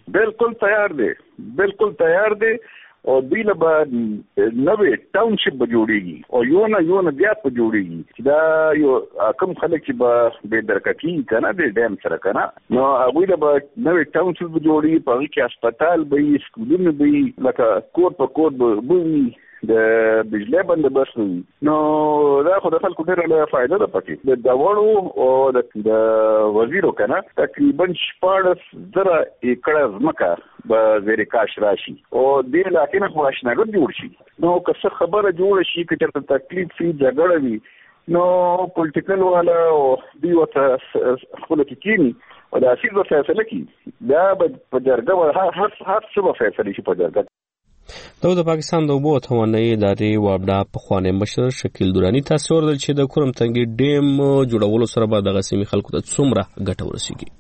بالکل تیار دی او دوی له به نوې ټاونشپ به جوړېږي او یو نه بیا په جوړېږي دا یو کوم خلک چې به بې درکه کېږي که نه د ډیم سره که نه نو هغوی له به نوې ټاونشپ به جوړېږي په هغې کې هسپتال به وي سکولونه به وي لکه کور په کور به وي د بجلی بندوبست وي نو دا خو د خلکو ډېره لویه فایده ده پکې د دوړو او د وزیرو که نه تقریبا 14,000 ایکړه ځمکه به زیر کاش راشي او دې علاقې نه خو اشناګر جوړ شي نو که څه خبره جوړه شي که چېرته تکلیف وي جګړه وي نو پولیټیکل والا او دوی ورته خپله کې کښېني او د اصیل به فیصله کړي دا به په جرګه هر څه به فیصله شي په جرګه. د پاکستان د اوبو توانایي ادارې وابډا پخوانی مشر شکیل دورانی تاسو وردل چې د کورم تنګي ډیم جوړولو سره به دغه سیمې خلکو ته څومره ګټه ورسیږي.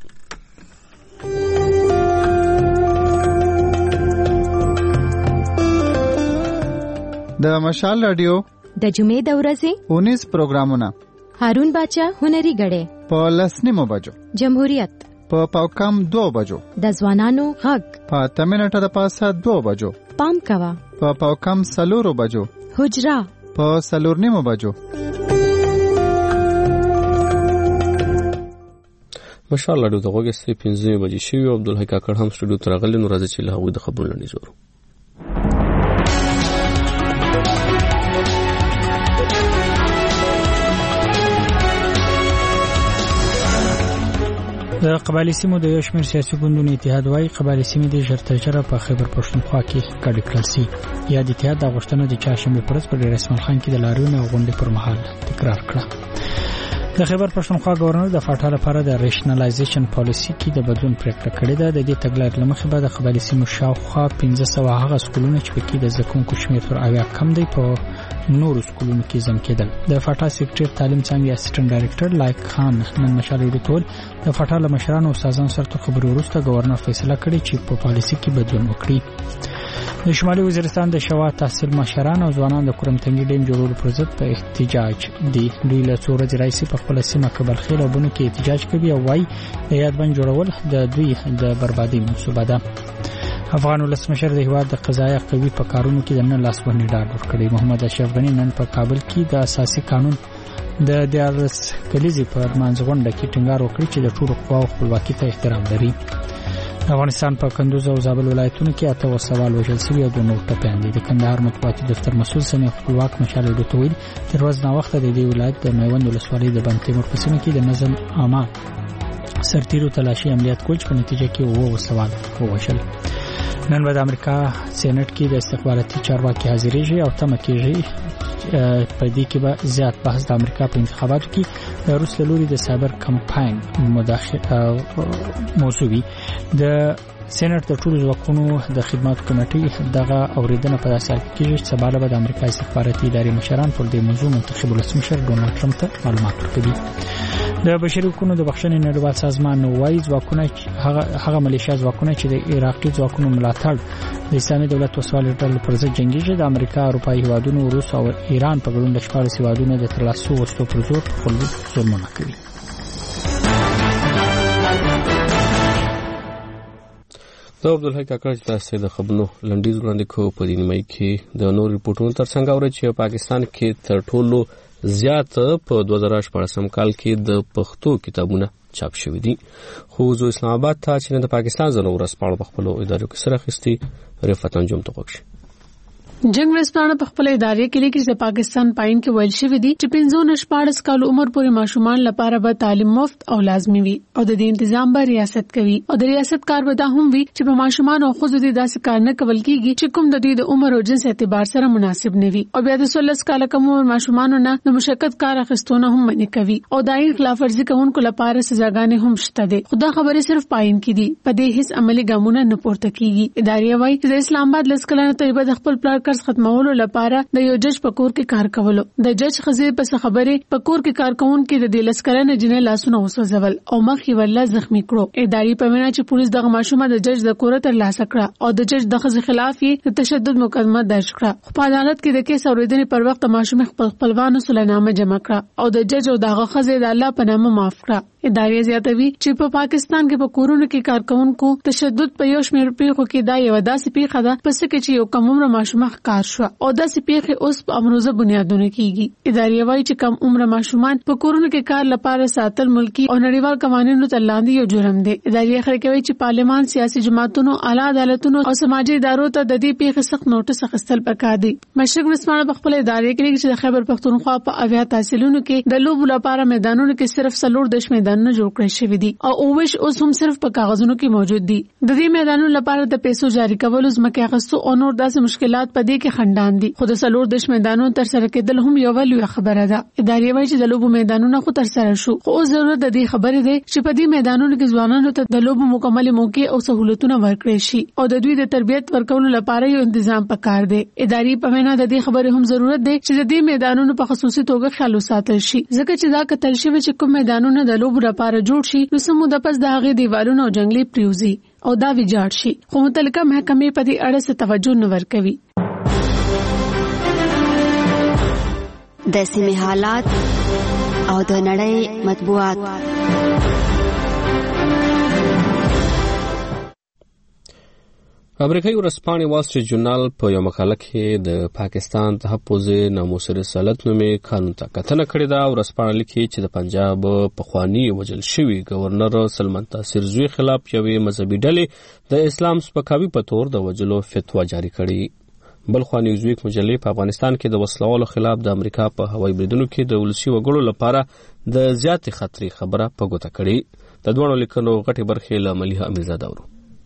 د مشال رادیو د جمعې د ورځې 19 پروګرامونه، هارون باچا هنري غړې په 10 بجو، جمهوریت په پاوکم 2 بجو، د ځوانانو غږ په 8 منټه د پاسه 2 بجو، پام کوا په پاوکم 4 بجو، حجرا په 4 بجو. ماشاءالله د غوګه سي 15 بجې شوی او عبدالحی کاکړ هم سټوډیو ته راغلی. نو راځي چې له هغوی د خبرونو لنیزورو. د قبایلی سیمو د یو شمېر سیاسي ګوندونو اتحاد وايي قبایلی سیمې د ژر تر ژره په خیبر پښتونخوا کې کډه کړل شي. یا د اتحاد د غوښتنو د چهارشنبې پر ورځ په ډېر اسماعیل خان کې د لاریون او غونډې پر مهال تکرار کړه. د خیبر پښتونخوا گورنر د فاټا لپاره د ریشنلایزیشن پالیسی کې د بدلون پریکړه کړې ده. د دې تګلارې لمخې به د قبایلی سیمو شاوخوا 1500 هغه سکولونه چې پکې د زکونکو شمېر تر 80 کم دی په نورو سکولونو کې زم کېدل. د فاټا سیکریټری تعلیم څنګه اسسټنټ ډایریکټر لایق خان نن مشال وډیټول د فاټا له مشرانو او استادانو سره خبرو وروسته گورنر فیصله کړې چې په پالیسی کې بدلون وکړي. د شمالي وزیرستان د شوا تحصیل مشران او ځوانان د کورمتنګي ډیم جوړولو پر ضد په احتجاج دي. دوی له څو ورځې راځي په خپل سیمه کې بلخیل او بونو کې احتجاج کوي او وايي د یاد بند جوړول د دوی د بربادي منصوبه ده. افغان ولسمشر د هیواد د قضایه قوی په کارونو کې د نن لاس باندې ډاډ ورکړی. محمد اشرف غنی نن په کابل کې د اساسي قانون د دیارلس کلیزي په منځغونډه کې ټینګار وکړ چې د ټولو قواو خپلواکي ته احترام لري. افغانستان په کندوز او زابل ولایتونو کې 8 سوال وژل شوي او 2 نور ټپیان دي. د کندهار مطبوعاتي دفتر مسؤل سمیع خپلواک مشال وډیټول تر ورځ نا وخت د دې ولایت د میوند ولسوالۍ د بند تیمور په سیمه کې د نظم عامه سرتیرو تلاشي عملیات کول چې په نتیجه کې 9 سوال ووژل. نن د امریکا سېنات کې د استخباراتي چارواکي حاضرېږي او تمه کېږي په دې کې به زیات بحث د امریکا په انتخاباتو کې د روس له لوري د سایبر کمپاین مداخله موضوع وي. د سېنات د ټولو ځواکونو د خدماتو کمیټې دغه اوریدنه په داسې حال کې کېږي چې سبا به د امریکا استخباراتي ادارې مشران پر دې موضوع منتخب ولسمشر ډونالډ ټرمپ ته معلومات ورکړي. د بشري حقوقو د بخښنې نړیوال سازمان وايي ځواکونه هغه ملیشیا ځواکونه چې د عراقي ځواکونو ملاتړ د اسلامي دولت وسوالې ډلې پر ضد جنگيږي د امریکا، اروپایي هیوادونو، روس او ایران په ګډون د 14 هیوادونو د ترلاسو وسلو پر زور خلک ظلمونه کوي. دا عبدالحی کاکړ چې تاسو د خبرونو لنډیز وړاندې کوو په دې نیمه کې د نور ریپورتونو ترڅنګ اورئ چې پاکستان کې تر ټولو زیات په 2014 کال کې د پښتو کتابونه چاپ شوي دي. خو زه اسلام آباد ته چې د پاکستان زلو ورسپاړو په خپل ادارو کې سره خستي رفعت انجم ته وښي. جنگ ورسپانه په خپل ادارې کې لیکي چې پاکستان پاین کې ویل شوی دی چې 15 کال عمر پورې ماشومان لپاره به تعلیم مفت او لازمي وي او د دې تنظیم به ریاست کوي او د ریاست کار به دا هم وي چې په ماشومان او خود دې داسې کار نه کول کیږي چې کوم د دې د عمر او جنس اعتبار سره مناسب نه وي او بیا د 16 کال کم عمر ماشومان نه د مشقت کار اخیستونه هم منې کوي او دای خلاف ورزي کوونکو لپاره سزاګانې هم شته دي. خدا خبره صرف پاین کې دي په دې هیڅ عملی ګامونه نه پورته کیږي. ادارې وايي چې اسلام آباد لسکلانه طیبه د خپل پلان قرض ختمولو لپاره د یو جج په کور کې کار کولو. د جج خزې په خبره په کور کې کار کوونکې د لسکلانه جنې لاسونه وسوځول او مخ یې ورله زخمی کړو. ادارې په وینا چې پولیس دغه ماشومه د جج د کور تر لاسه کړه او د جج د خزې خلاف یې تشدد مقدمه درج کړه. په عدالت کې د کیس اوریدنې پر وخت ماشومه خپل خپلوانو سلنامه جمع کړه او د جج او دغه خزې د الله په نامه معاف کړه. ادارې زیاتوي چې په پاکستان کې په کورونو کې کارکونکو تشدد په یو شمېر پیښو کې دا یو داسې پیښه ده پس کې چې یو کم عمر ماشومه ښکار شو او داسې پیښې اوس په امروزه بنیادونو کېږي. ادارې وايي چې کم عمر ماشومان په کورونو کې کار لپاره ساتل ملکی او نړیوال قوانینو ته لاندې یو جرم دی. ادارې خبرې کوي چې پارلمان، سیاسي جماعتونو، اعلی عدالتونو او سماجي ادارو ته د دې پیښې سخت نوټس اخیستل پکار دي. مشرق ورسپانه په خپل ادارې کې چې د خیبر پښتونخوا په اویا تحصیلونو کې د لوبو لپاره میدانونو کې صرف 4 میدانونه جوړ کړی شوی دي او اوش اوس هم صرف په کاغذونو کې موجود دي. د دې میدانونو لپاره د پیسو جاری کول زمکه اخستو او نور داسې مشکلات په دې کې خندان دي. خو د 4 میدانونو تر سره کېدل هم یو ولې خبره ده. ادارې وايي چې د لوبو میدانونه خو تر سره شو خو ضرورت د دې خبرې ده چې په دې میدانونو کې ځوانانو ته د لوبو مکمل موقع او سہولتونه ورکړي شي او د دوی د تربیت ورکولو لپاره یو تنظیم پکار دی. ادارې په وینا د دې خبرې هم ضرورت ده چې د دې میدانونو په خصوصي توګه خیال وساتل شي ځکه چې دا کتل شوی چې کوم میدانونه د لوبو لپاره جوړ شي نو سمو د پس د هغه دیوالونو او جنگلي پریوزي او دا ویجاړ شي خو متعلقه محکمې په دې اړه څه توجه نه ورکوي. د سیمې حالات او د نړۍ مطبوعات. امریکایي ورځپاڼې وال سټریټ جورنال په یو مقاله کې د پاکستان تحفظ ناموثر رسالت نومې قانون ته کتنه کړې ده. ورځپاڼه لیکي چې د پنجاب پخوانی وژل شوی گورنر سلمان تاثیر زوی خلاف یوې مذهبي ډلې د اسلام سپکاوي په تور د وژلو فتوا جاری کړې. بل خوا نیوزویک مجلې په افغانستان کې د وسلوالو خلاف د امریکا په هوایي بریدونو کې د ولسي وګړو لپاره د زیاتې خطرې خبره په ګوته کړې. د دوه لیکنو غټي برخې له مليحه امیرزاده ورو.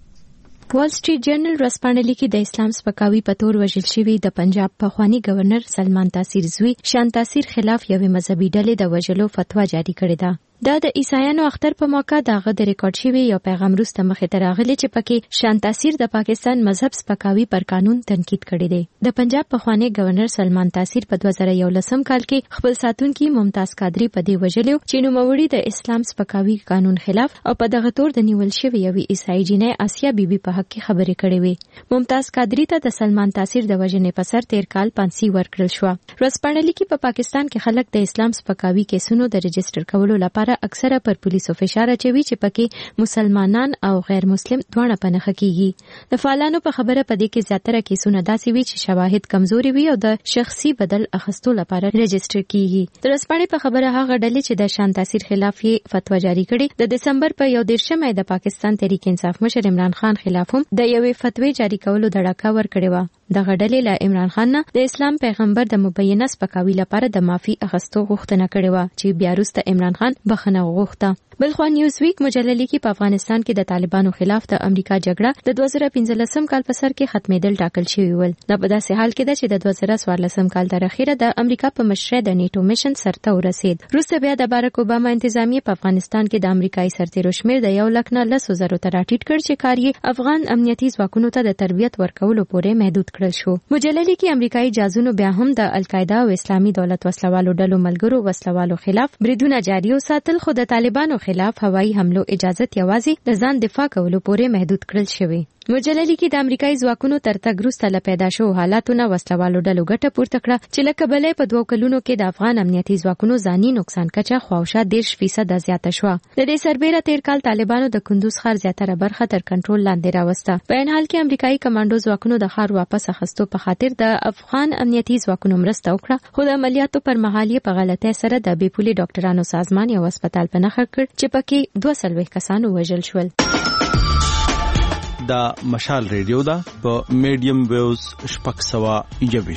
وال سټریټ جرنل ورځپاڼه لیکي د اسلام سپکاوي په تور وژل شوی د پنجاب پخوانی گورنر سلمان تاثیر زوی شان تاثیر خلاف یوې مذهبي ډلې د وژلو فتوا جاری کړې ده. دا د عیسایانو اختر په موقع دغه د ریکارډ شوی یو پیغام وروسته مخې ته راغلی چې پکې شان تاثیر د پاکستان مذهب سپکاوي پر قانون تنقید کړی دی. د پنجاب پخوانی گورنر سلمان تاثیر په 2011 کال کې خپل ساتونکي ممتاز قادری په دې وژلو چې نوموړي د اسلام سپکاوي قانون خلاف او په دغه تور د نیول شوی یو عیسائی جنې آسیا بیبي په حق کې خبرې کړې وي. ممتاز قادری ته د سلمان تاثیر د وژنې په سر 13 کال پانسي ورکړل شو. ورځپاڼه لیکي په پاکستان کې خلک د اسلام سپکاوي کیسونو د رجستر کولو لپاره اکثره پر پولیسو فشار اچوي چې پکې مسلمانان او غیر مسلم دواړه په نښه کیږي. د فعالانو په خبره پدې کې زیاتره کیسونه داسې وي چې شواهد کمزوري وي او د شخصي بدل اخستو لپاره رجستر کیږي. د رسپانې په خبره هغه ډلې چې د شان تاثیر خلاف یې فتوا جاری کړي د دسمبر په 1 د پاکستان تحریک انصاف مشر عمران خان خلاف هم د یوې فتوی جاری کولو دړکه ورکړې و. دغه ډلې له عمران خان نه د اسلام پیغمبر د مبینه سپکاوي لپاره د معافي اخستو غوښتنه کړې و چې بیا وروسته عمران خان بخښنه وغوښته. بلخوا نیوزویک مجله لیکي په افغانستان کې د طالبانو خلاف د امریکا جګړه د 2015 کال په سر کې ختمېدل ټاکل شوی ول. دا په داسې حال کې ده چې د 2014 کال تر اخیره د امریکا په مشرۍ د نیټو میشن سرته ورسید. وروسته بیا د باراک اوباما انتظامیه په افغانستان کې د امریکایي سرتیرو شمیر د 1,10,000 ته راټیټ کړ چې کار یې افغان امنیتي ځواکونو ته د تربیت ورکولو پورې محدود کړل شو. مجله لیکي امریکایي جاسوسانو بیا هم د القاعده او اسلامي دولت وسلوالو ډلو ملګرو وسلوالو خلاف بریدونه جاری وساتل، خو د طالبانو خلاف هوایي حملو اجازه یوازې د ځان دفاع کولو پورې محدود کړل شوی. مجله لیکي د امریکایي ځواکونو تر تګ وروسته له پیدا شو حالاتونه وسلوالو ډلو ګټه پورته کړه چې له کبله په 2 کلونو کې د افغان امنیتي ځواکونو ځاني نقصان کچه خواوشا 10% زیاته شوه. د دې سربېره 13 کال طالبانو د کندوز ښار زیاتره برخه تر کنټرول لاندې راوسته. په عین حال کې امریکایي کمانډو ځواکونو د ښار واپس اخیستو په خاطر د افغان امنیتي ځواکونو مرسته وکړه، خو د عملیاتو پر مهال یې په غلطۍ سره د بیپولي ډاکټرانو سازمان یو هسپتال په نښه کړ چې پکې 240 کسان وژل شول. دا مشال ریډیو دا په میډیم ویوز شپږ سوه یویش.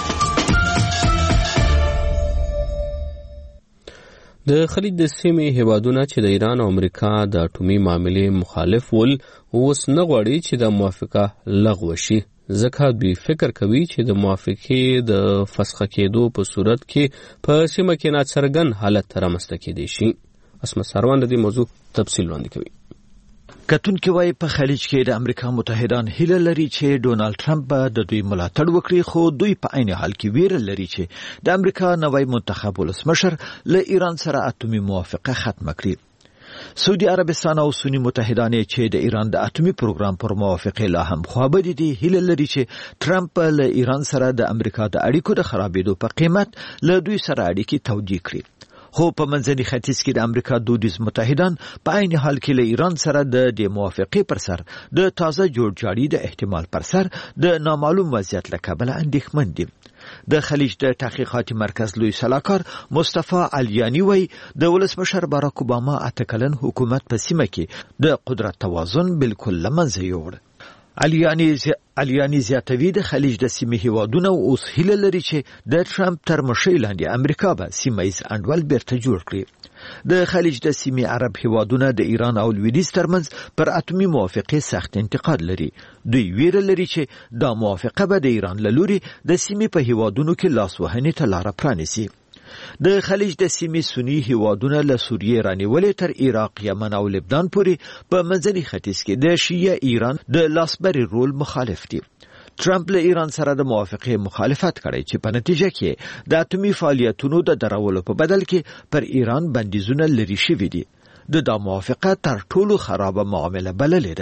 د خلیج د سیمې هیوادونه چې د ایران او امریکا د اټومي معاملې مخالف ول اوس نه غواړي چې د موافقه لغوه شي، ځکه دوی فکر کوي چې د موافقې د فسخه کېدو په صورت کې په سیمه کې ناڅرګند حالت رامنځته کېدی شي. اسمه سروان د دې موضوع تفصیل وړاندې کوي. کتونکي وايي په خلیج کې د امریکا متحدان هیله لري چې ډونالد ټرمپ به د دوی ملاتړ وکړي، خو دوی په عین حال کې ویره لري چې د امریکا نوی منتخب ولسمشر له ایران سره اټومي موافقه ختمه کړي. سعودي عربستان او سنی متحدان چې د ایران د اټومي پروګرام پر موافقه لا هم خوابدي دي هیله لري چې ټرمپ له ایران سره د امریکا د اړیکو د خرابېدو په قیمت له دوی سره اړیکې توجیه کړي. خو په منځني ختیځ کې د امریکا دودیز متحدان په عین حال کې له ایران سره د دې موافقې پر سر د تازه جوړ جاړي د احتمال پر سر د نامعلوم وضعیت له کبله اندېښمن دي. د خلیج د تحقیقاتي مرکز لوی سلاکار مصطفی علیانی وایي د ولسمشر باراک اوباما 8 کلن حکومت په سیمه کې د قدرت توازن بالکل له منځه یووړ. علیانی زیاتوي د خلیج د سیمې هیوادونه اوس هیله لري چې د ټرمپ تر مشرۍ لاندې امریکا به سیمه ییز انډول بیرته جوړ کړي. د خلیج د سیمې عرب هیوادونه د ایران او لویدیځ ترمنځ پر اټومي موافقې سخت انتقاد لري. دوی ویره لري چې دا موافقه به د ایران له لوري د سیمې په هیوادونو کې لاسوهنې ته لاره پرانیسي. د خلیج د سیمې سنی هیوادونه له سوریې رانیولې تر عراق، یمن او لبنان پورې په منځني ختیځ کې د شیعه ایران د لاسبري رول مخالف دي. ټرمپ له ایران سره د موافقې مخالفت کړی چې په نتیجه کې د اټومي فعالیتونو د درولو په بدل کې پر ایران بندیزونه لري شوي دي. د دا موافقه تر ټولو خرابه معامله بللې ده.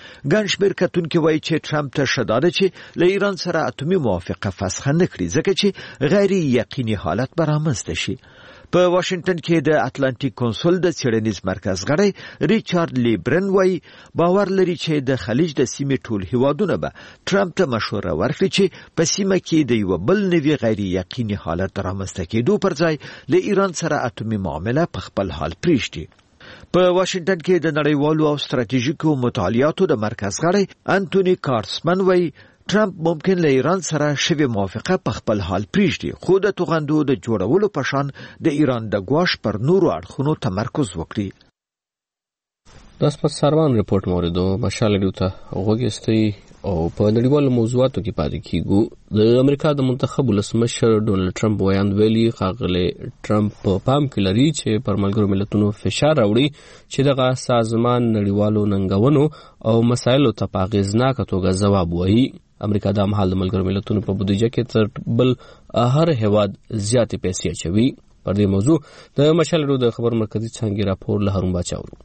ګڼ شمېر کتونکي وایي چې ټرمپ ته ښه ده چې له ایران سره اتومي موافقه فسخه نه کړي ځکه چې غیر یقیني حالت به رامنځته شي. په واشنگټن کې د اتلانټیک کونسل د څېړنیز مرکز غړی ریچارډ لیبرن وایي باور لري چې د خلیج د سیمې ټول هیوادونه به ټرمپ ته مشوره ورکړي چې په سیمه کې د یو بل نوي غیر یقیني حالت رامنځته کېدو پر ځای له ایران سره اتومي معامله په خپل حال پرېږدي. په واشنگټن کې د نړیوالو او ستراتیژیکو مطالعاتو د مرکز غړی انټونی کارسمن وایي ټرمپ ممکن له ایران سره شوی موافقه په خپل حال پرېږدي خو د توغندو د جوړولو په شان د ایران د ګواښ پر نورو اړخونو تمرکز وکړي. د سپورت سروان رپورټ موریدو مشال ډیوته غوګستي او په نړیوالو موضوعاتو کې پاتې کیږو. د امریکا د منتخب ولسمشر ډونالد ټرمپ ویاند ویلي ښاغلی ټرمپ په پام کې لري چې پر ملګرو ملتونو فشار راوړي چې دغه سازمان نړیوالو ننګونو او مسایلو ته په اغېزناکه توګه ځواب ووایي. امریکا د مهال د ملګرو ملتونو په بودیجه کې تر بل هر هیواد زیاتې پیسې اچوي. پر دې موضوع د مشال ډیو د خبر مرکزی څانګې راپور له هارون باچا ورو.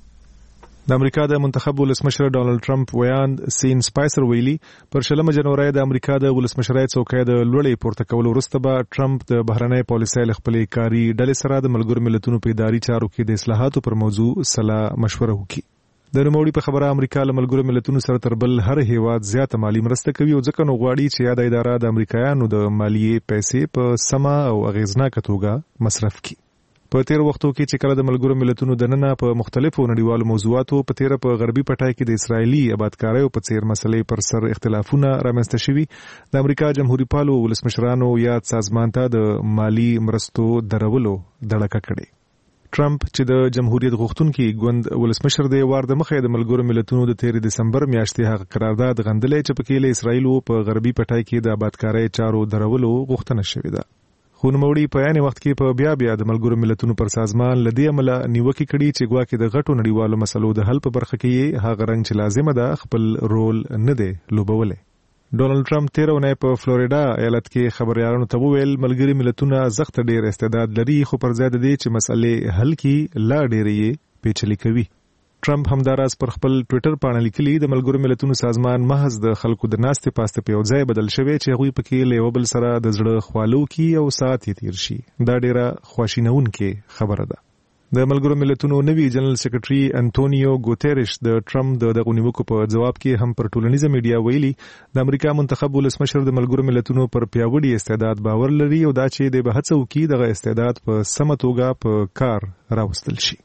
د امریکا د منتخب ولسمشر ډونالد ټرمپ ویاند سین سپایسر ویلي پر 20 جنوري د امریکا د ولسمشرۍ څوکۍ د لوړې پورته کولو وروسته به ټرمپ د بهرنۍ پالیسۍ له خپلې کاري ډلې سره د ملګرو ملتونو په اداري چارو کې د اصلاحاتو پر موضوع سلا مشوره وکړي. د نوموړي په خبره امریکا له ملګرو ملتونو سره تر بل هر هیواد زیاته مالی مرسته کوي او ځکه نو غواړي چې یاد اداره د امریکایانو د مالیې پیسې په سمه او اغیزناکه توګه مصرف کړي. په تیر وختو کې چې کله د ملګرو ملتونو دننه په مختلفو نړیوالو موضوعاتو په تیر په غربي پټای کې د اسرایلی آبادکاریو په څیر مسلې پر سر اختلافونه رامنځته شوي د امریکا جمهوریت پالو ولسمشرانو یاد سازمان ته د مالی مرستو درولو دړکه کړې. ټرمپ چې د جمهوریت غوښتونکي ګوند ولسمشر دی وار د مخې د ملګرو ملتونو د 13 دسمبر میاشتې هغه قرارداد غندلې چې پکې له اسرایل په غربي پټای کې د آبادکارۍ چارو درولو غوښتنه شوې ده. خو نوموړي په یانه وخت کې په بیا د ملګرو ملتونو پر سازمان لدی عمل نیوکه کړي چې ګواکې د غټو نړیوالو مسلو د حل په برخه کې هغه رنګ چې لازمه ده خپل رول نه دی لوبولې. ډونالد ټرمپ 13 اونۍ په فلوریدا ایالت کې خبريالانو ته وویل ملګري ملتونه زخت ډېر استعداد لري خو پر ځای د دې چې مسلې حل کړي لا ډېرې پیچلې کوي. ټرمپ همداراز پر خپل ټوئیټر باندې لیکلي د ملګرو ملتونو سازمان محض د خلکو د ناستې پاسته په ځای بدل شوی چې هغوی پکې له یو بل سره د زړه خوالو کی او ساعت یې تیر شي. دا ډېره خواشینونکې خبره ده. د ملګرو ملتونو نوی جنرال سیکریټري انټونیو ګوتيريش د ټرمپ دغه نیوکو په جواب کې هم پر ټولنیزه میډیا ویلي د امریکا منتخب ولسمشر د ملګرو ملتونو پر پیاوړي استعداد باور لري او دا چې د بهڅه وکي دغه استعداد په سمه توګه په کار راوستل شي.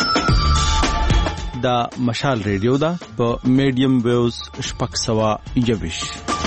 دا مشال ریډیو دا په میډیم ویوز شپږ سوه 21.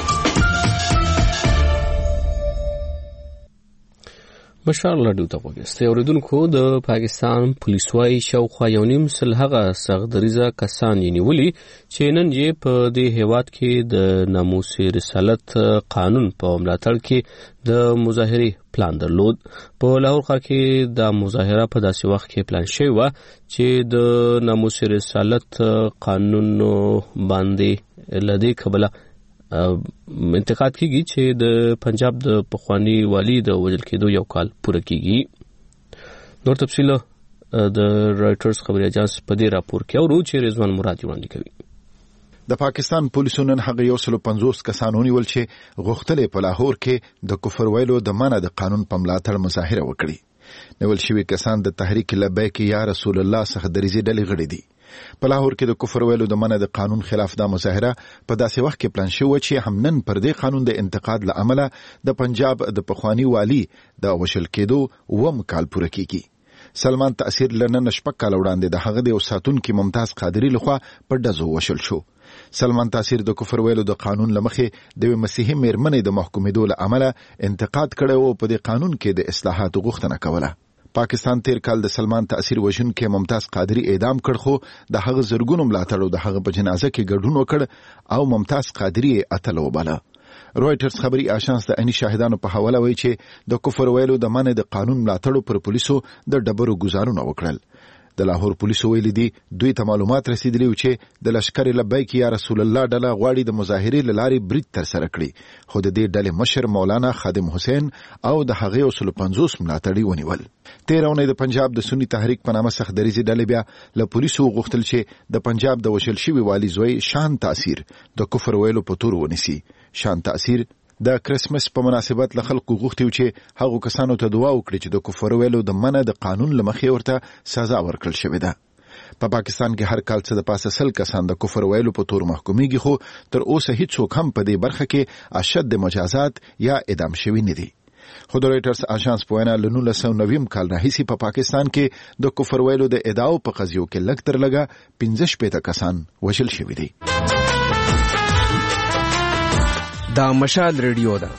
مشال راډیو ته وګورئ. اوریدونکو د پاکستان پولیس وايي شاوخوا 1.5 هغه سغدریزه کسان یې نیولي چې نن یې په دې هیواد کې د ناموس رسالت قانون په ملاتړ کې د مظاهرې پلان درلود. په لاهور ښار کې د مظاهره په داسې وخت کې پلان شوی و چې د ناموس رسالت قانون باندې لدې کبله انتقاد کیږي چې د پنجاب د پخوانی والی د وژل کېدو یو کال پوره کیږي. نور تفصیل د رائټرز خبري اجانس په دې راپور کې اورو چې رضوان مراد وړاندې کوي. د پاکستان پولیسو نن هغه 150 کسان ونیول چې غوښتل په لاهور کې د کفر ویلو د منع د قانون په ملاتړ مظاهره وکړي. نیول شوی کسان د تحریک لبیک یا رسول الله څخه دریزي ډلې غړي دي. په لاهور کې د کفر ویلو د منع د قانون خلاف دا مظاهره په داسې وخت کې پلان شوې چې هم نن پر دې قانون د انتقاد له امله د پنجاب د پخوانی والی د وشل کېدو وم کال پوره کیږي. سلمان تاثیر لنن شپږ کال وړاندې د هغه د ساتونکو ممتاز قادری لخوا په دزو وشل شو. سلمان تاثیر د کفر ویلو د قانون لمخې د مسیحي میرمنې د محکومېدو له امله انتقاد کړی او په دې قانون کې د اصلاحاتو غوښتنه کوله. پاکستان تیر کال د سلمان تاثیر وژونکي ممتاز قادری اعدام کړ خو د هغه زرګونو ملاتړو د هغه په جنازه کې ګډون وکړ او ممتاز قادری اتل وباله. رويټرز خبري اژانس د عیني شاهدانو په حواله وایي چې د کفر ویلو د منع د قانون ملاتړو پر پولیسو د ډبرو گزارونه وکړل. د لاهور پولیسو ویلي دي دوی ته معلومات رسیدلي و چې د لشکر لبیک یا رسول الله ډله غواړي د مظاهرې له لارې برید ترسره کړي، خو د دې ډلې مشر مولانا خادم حسین او د هغې 150 ملاتړي ونیول. تېره اونۍ د پنجاب د سنی تحریک په نامه سخت دریځې ډلې بیا له پولیسو وغوښتل چې د پنجاب د وژل شوي والي زوی شان تاثیر د کفر ویلو په تور ونیسي. شان تاثیر د کرسمس په مناسبت له خلکو غوښتي چې هغو کسانو ته دعا وکړي چې د کفر ویلو د منع د قانون له مخې ورته سزا ورکړل شوې ده. په پاکستان کې هر کال څه د پاسه 100 کسان د کفر ویلو په تور محکومیږي، خو تر اوسه هیڅوک هم په دې برخه کې اشد مجازات یا اعدام شوي نه دي. خو د رويټرز اژانس په وینا له 1990 کال راهیسې په پاکستان کې د کفر ویلو د ادعاو په قضیو کې لږ تر لږه 15 کسان وژل شوي دي. دا مشال ریډیو ده.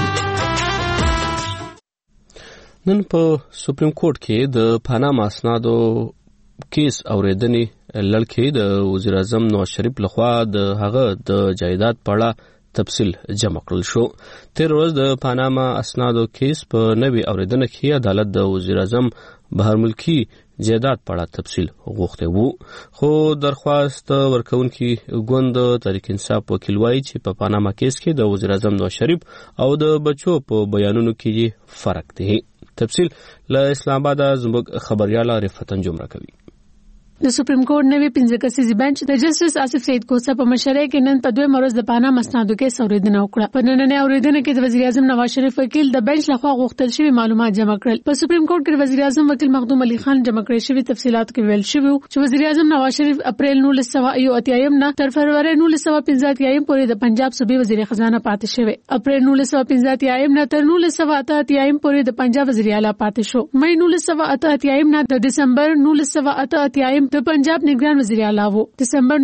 نن په سپریم کورټ کې د پاناما اسنادو کیس اوریدنې لړکې د وزیر اعظم نواز شریف لخوا د هغه د جایداد په اړه تفصیل جمع کړل شو. تیر ورځ د پاناما اسنادو کیس په نوي اوریدنه کې عدالت د وزیر اعظم بهر ملکی جایداد په اړه تفصیل غوښته وو، خو درخواست ورکونکي ګوند تحریک انصاف وکیل وایي چې په پاناما کیس کې د وزیر اعظم نواز شریف او د بچو په بیانونو کې فرق دی. تفصیل له اسلام آباد زموږ خبريال رفعت انجم راکوي. د سپریم کورټ نوی 15 کسیز بنچ د جسټس آصف سعید کوسه په مشرۍ کې نن په 2 مرز د پاناما اسنادو کې اوریدنه وکړه. په نننۍ اوریدنه کې د وزیر اعظم نواز شریف وکیل د بنچ لخوا غوښتل شوی معلومات جمع کړل. په سپریم کورټ کې وزیر اعظم وکیل مخدوم علي خان جمع کړی شوی تفصيلات کې ویل شوی چې وزیر اعظم نواز شریف اپریل 1980 نه تر فروری 1985 پورې د پنجاب صوبې وزیر خزانه پاتې شوی. اپریل 1985 نه تر 1988 پورې د پنجاب وزیر اعلی پاتې شو. مې 1988 نه تر دسمبر 1988 د پنجاب نگران وزیر اعلی وو. دسمبر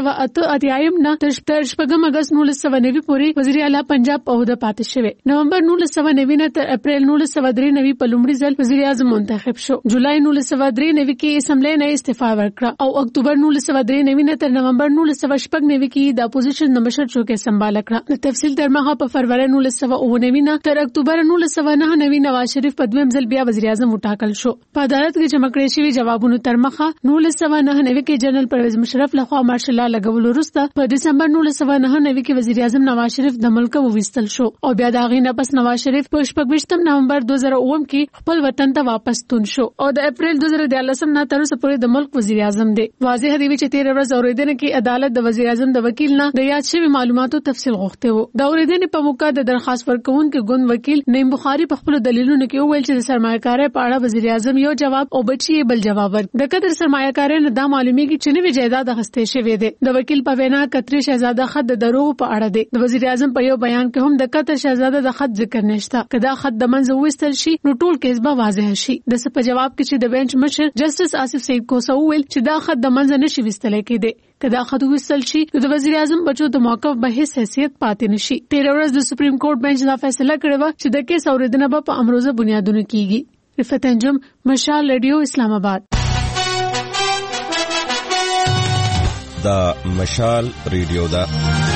1988 نه تر 8 اگست 1990 پورې وزیر اعلی پنجاب په عہده پاتې شوی. نومبر 1990 نه تر اپریل 1993 په لومړي ځل وزیر اعظم منتخب شو. جولای 1993 کې اسمبلی نه استعفا ورکړه او اکتوبر 1993 نه تر نومبر 1999 کې د اپوزیشن مشر چوکۍ سمبال کړه. تفصیل تر مخه په فروری 1999 نه تر اکتوبر 1999 نواز شریف په دویم ځل بیا وزیر اعظم وټاکل شو. په عدالت کې جمع کړی شوی جوابونو تر مخه 1999 کې جنرال پرویز مشرف لخوا مارشل لا لګول وروسته په دسمبر 1999 کې وزیر اعظم نواز شریف د ملک وویستل شو او بیا دا غي نه پس نواز شریف په 28 نومبر 2009 کې خپل وطن ته واپس تون شو او د اپریل 2014 نه تر اوسه پورې د ملک وزیر اعظم دی. واضح دی چې 13 ورځې اوریدنه کې عدالت د وزیر اعظم د وکیل نه د یاد شوی معلوماتو تفصیل غوښته وو. د اوریدنې په موقع د درخواست ورکوونکو ګوند وکیل نعیم بخاری په خپل دلیلونو کې وویل چې د سرمایه‌کارۍ په اړه وزیر اعظم یو جواب او بچي بل جواب ورکړ. د قطر سرمایه‌کارۍ نه دا معلومیږي چې نوې جایداد غستې شوې ده. د وکیل په وینا قطري شهزاده خط د دروغ په اړه دی. د وزیر اعظم په یو بیان کې هم د قطر شهزاده د خط ذکر نشته. کدا خط د منځ وستل شي نو ټول کیس به واضح شي. د څه په جواب کې چې د بنچ مشر جسټس آصف سعید کوسه وویل چې دا خط د منځ نشي وستل کېده. کدا خط وستل شي نو د وزیر اعظم بچو د موقف به هیڅ حیثیت پاتې نشي. 13 ورځې د سپریم کورټ بنچ دا فیصله کړې و چې د کیس اوریدنه په امروزه بنیادونو کیږي. رفعت انجم، مشال ریډیو، اسلام آباد. دا مشال ریډیو دا.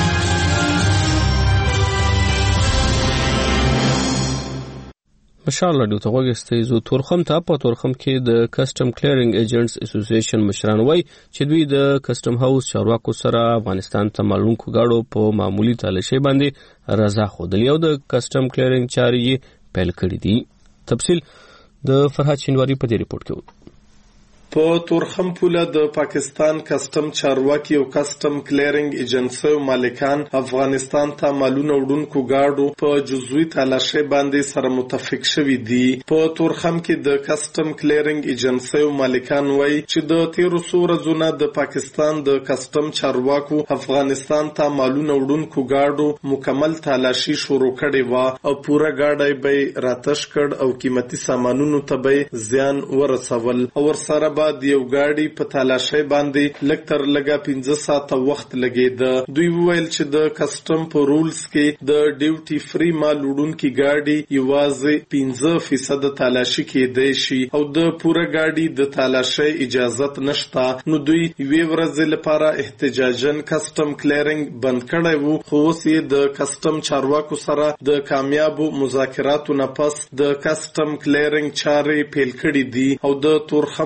مشال ریډیو ته وګورئ. زو تورخم ته په تورخم کې د کسٹم کلیرینګ ایجنټس اسوسییشن مشران وایي چې دوی د کسٹم هاوس چارواکو سره افغانستان ته معلومونکو گاډو په معمولی تالاشۍ باندې رضا خوده او د کسٹم کلیرینګ چارې پیل کړې دي. تفصیل د فرحت شینواری په دې ریپورت کې. په تورخم پوله د پاکستان کسٹم چارواکي او کسٹم کلیرینګ ایجنسیو مالکان افغانستان ته مالونه وړونکو گاډو په جزوي تالاشۍ باندې سره متفق شوي دي. په تورخم کې د کسٹم کلیرینګ ایجنسیو مالکان وایي چې د 13 ورځې د پاکستان د کسٹم چارواکو افغانستان ته مالونه وړونکو گاډو مکمل تالاشي شروع کړې و او پوره گاډي به راتش کړ او قیمتي سامانونو ته به زیان ورسول او ورسره بعد یو گاډي په تالاشۍ باندې لکتر لگا 15 ساعته وخت لګید. دوی ویل چې د کسٹم په رولز کې د ډیوټي فری مال وړونکي گاډي یوازې 15% تالاشي کېدای شي او د پوره گاډي د تالاشۍ اجازه نشته. نو دوی وی ورځ لپاره احتجاجن کسٹم کلیرینګ بند کړی وو، خو اوس یې د کسٹم چارواکو سره د کامیابو مذاکراتو نه پس د کسٹم کلیرینګ چارې پیل کړې دي او د تورخم په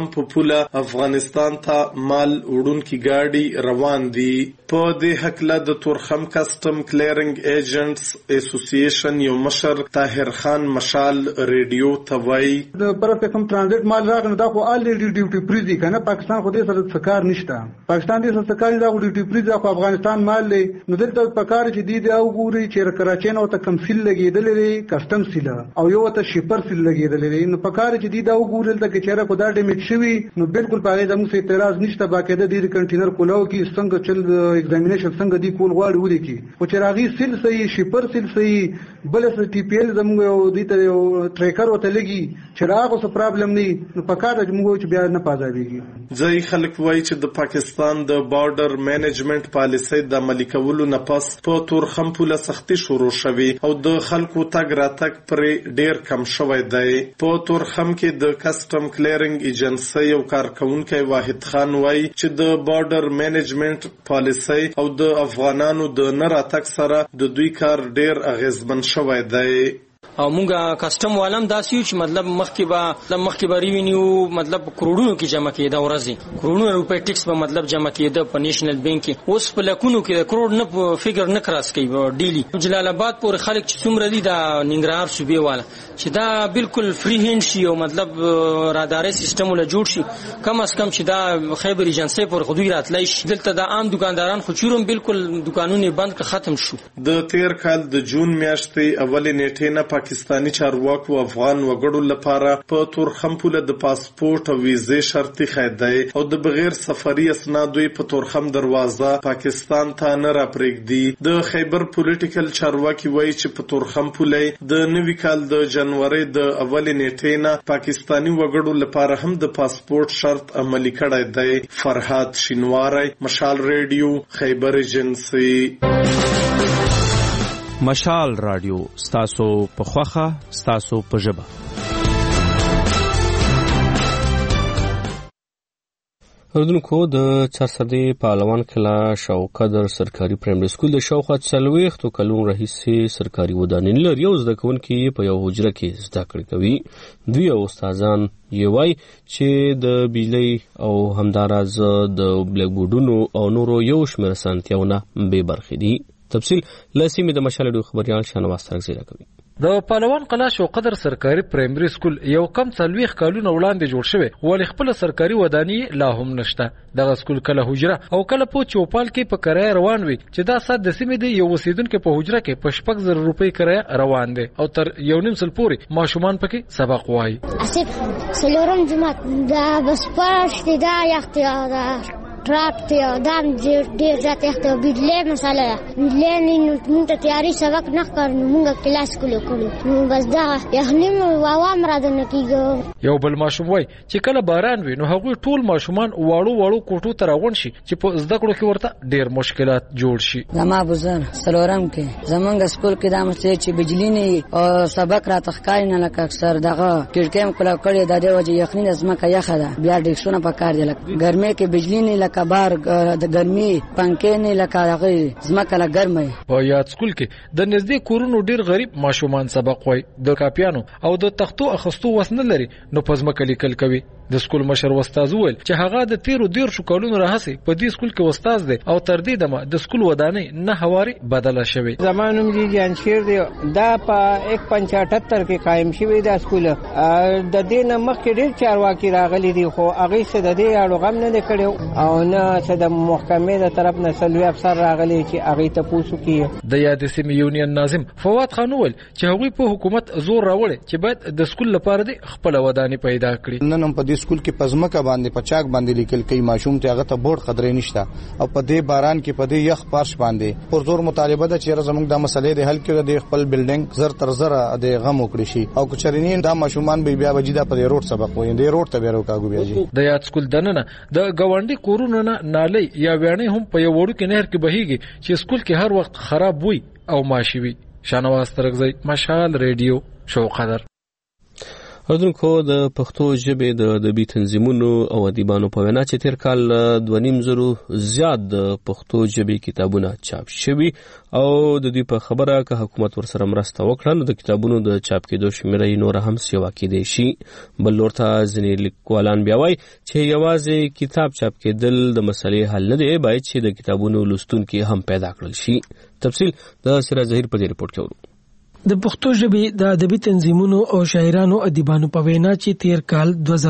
پوله افغانستان ته مال وړونکي گاډي روان دي. په دې حقله د تورخم کسٹم کلیرنګ ایجنټس اسوسییشن یو مشر طاهر خان مشال ریډیو ته وایي د پرته کوم ترانزیت مال راغلی دا خو الریډي ډیوټي فری دي کنه. پاکستان خو دې سره څکار نشته. پاکستان دې سره څکار دا ډیوټي فری دا خو افغانستان مال دی. نو دلته په کار چې دی او ګوري چې کراچۍ نو ته کم سیل لګیدل لري کسٹم سیل او یو ته شیپر سیل لګیدل لري. نو په کار چې دی دا وګورل ته چې چیرې کو دا ډیمیج شوی نو بالکل په هغه زموږ اعتراض نشته. باقاعده دې کنټینر کولاو کې څنګه چل ایگزامینیشن څنګه دی کول غواړي ودی کی او چې راغي سیل صحیح شیپر سیل صحیح بل څه ټي پی ال زموږ یو دې ته ټریکر وته لګي چې راغو څه پرابلم نه نو پکاره موږ چې بیا نه پازاويږي. ځای خلک وایي چې د پاکستان د بارډر مینجمنت پالیسي د عملي کولو نه پس په تورخم پوله سختي شروع شوه او د خلکو تګ راتګ پرې ډیر کم شوی دی. په تورخم کې د کسٹم کلیرنګ ایجنسی یو کارکونکي واحد خان وایي چې د بارډر مینجمنت پالیسي او د افغانانو د نه راتګ سره د دوی کار ډیر اغیزمن شوی دی. او مونږه کسٹم والم داسې چې مطلب به ریوینیو مطلب کروڑونو کې جمع کېده ورځي کروڑونو روپے ټیکس په مطلب جمع کېده په نېشنل بانک کې. اوس په لکونو کې کروڑ نه فګر نه کراس کوي ډیلی. جلال آباد پورې خلک چې څومره دي د ننګرهار صوبې والا چې دا بالکل فری هند شي او مطلب راداري سیستم ول جوړ شي کم از کم چې دا خیبر ایجنسی پر خودی راتلای شي. دلته د عام دکانداران خو چورم بالکل دکانونه بند که ختم شو. د تیر کال د جون میاشتې اولې نیټې نه پاکستانی چارواکو افغان وګړو لپاره په تورخم پوله د پاسپورت او ویزې شرطي خېدای او د بغیر سفري اسنادو په تورخم دروازه پاکستان ته نه راپرېږدي. د خیبر پولیټیکل چارواکي وایي چې په تورخم پوله د نوي کال د جنوري د اولې نیټې نه پاکستانی وګړو لپاره هم د پاسپورت شرط عملي کړی دی. فرهاد شینواری، مشال ریډیو، خیبر ایجنسی. مشال رادیو ستاسو په خوخه ستاسو په ژبه. اردوونکو د چارسدې پهلوان کلا شاوقدر سرکاري پرایمري سکول د شاوخوا 40 کلونو راهیسې سرکاري ودانۍ لري او زده کوونکي په یو حجره کې زده کړې کوي. دوی او استادان یې وایي چې د بجلی او همداراز د بلیک بورډونو او نورو یو شمېر اسانتیاونه بې برخې دي. تفصیل لاسیمه د مشال ډیو خبريال شانواز ترغزیره کوي. د پهلوان کلا شوقدر سرکاري پرایمري سکول یو کم 40 کلونه وړاندې جوړ شوی ولې خپل سرکاري ودانۍ لا هم نشته. دغه سکول کله حجره او کله په چوپال کې په کرایه روان وي چې دا صد د سیمې د یو وسیدونکو په حجره کې په 5000 روپۍ کرایه روان دي او تر یو نیم سل پورې ماشومان پکې سبق وایي. اسف سلورم جمعه دا بس پاشتي دا اختیار تراکت دام ډیر ځات اخته بجلی مساله بجلی نه مونږ تیاری سبق نه کړو مونږ کلاس کړو نو بس دا یخنیم ووام را دنه کیږي. یو بل ماشوم وای چې کله باران وي نو هغوی ټول ماشومان واړو کوټو ته راغون شي چې په زده کړو کې ورته ډیر مشکلات جوړ شي. زما بزر سلورم کې زمونږ سکول کې دا مسله چې بجلی نه او سبق را تخکای نه لکه اکثر دغه کړکېم کله کړی د دې وجه یخنی زمکه یخه ده بیا ډیکسونه په کار دی لکه ګرمه کې بجلی نه کبار د ګرمي پنکې نه لکه هغه زمکه لا ګرمه. په یاد سکول کې د نږدې کورونو ډیر غریب ماشومان سبق وای د کاپیانو او د تختو اخستو وسنه لري نو په زمکه لیکل کوي. د سکول مشر استاد وویل چې هغه د 13 کلونو راهسي په دې سکول کې استاد دی او تر دې دمه د سکول ودانۍ نه هواري بدله شوی. زمانوم دي جانشیر دی دا په 178 کې قائم شوی دا سکول. د دې نه مخکې ډیر چارواکي راغلي دي خو هغه څه د دې اړه غم نه کړو او نه څه د محکمې د طرف نه سلوي افسر راغلي چې هغه ته پوښتنه کوي. د یاد سیمې یونین ناظم فواد خان وویل چې هغه په حکومت زور راوړي چې باید د سکول لپاره د خپل ودانۍ پیدا کړي. نن هم په دې سکول کې پزماکه باندې پچاک باندې لیکل کوي ماشوم ته هغه ته بورډ قدرې نشته او په دې باران کې په دې یخ پارش باندې پر زور مطالبه ده چې زموږ د مسلې د حل کې د خپل بلډینګ زر تر زر د غم وکړي شي او کچرینین دا ماشومان به بیا وجیدا په روډ سبق وایي د روډ ته بیرو کاغو بیاجي. د یاد سکول دننه د گاونډي کورونو نه نالي یا ویانې هم په یو وړو کې نهر کې بهيږي چې سکول کې هر وخت خراب وي او ماشي وي. شانواز ترغزی مشال ریډیو شوقدر. اوردونکو د پښتو ژبې د ادبي تنظیمونو او ادیبانو په وینا چې تیر کال 2.5 زیات د پښتو ژبې کتابونه چاپ شوي او د دې په خبره که حکومت ورسره مرسته وکړي نو د کتابونو د چاپ کېدو شمیره نور هم سیوا کېدای شي. بل لورته ځینې لیکوالان بیا وایي چې یوازې کتاب چاپ کېدل د مسلې حل نه دی، باید چې د کتابونو لوستونکي هم پیدا کړل شي. تفصیل د سراج ظهیر په دې رپورت کې ورو. د پښتو ژبې د ادبي تنظیمونو او شاعرانو ادیبانو په وینا چې تیر کال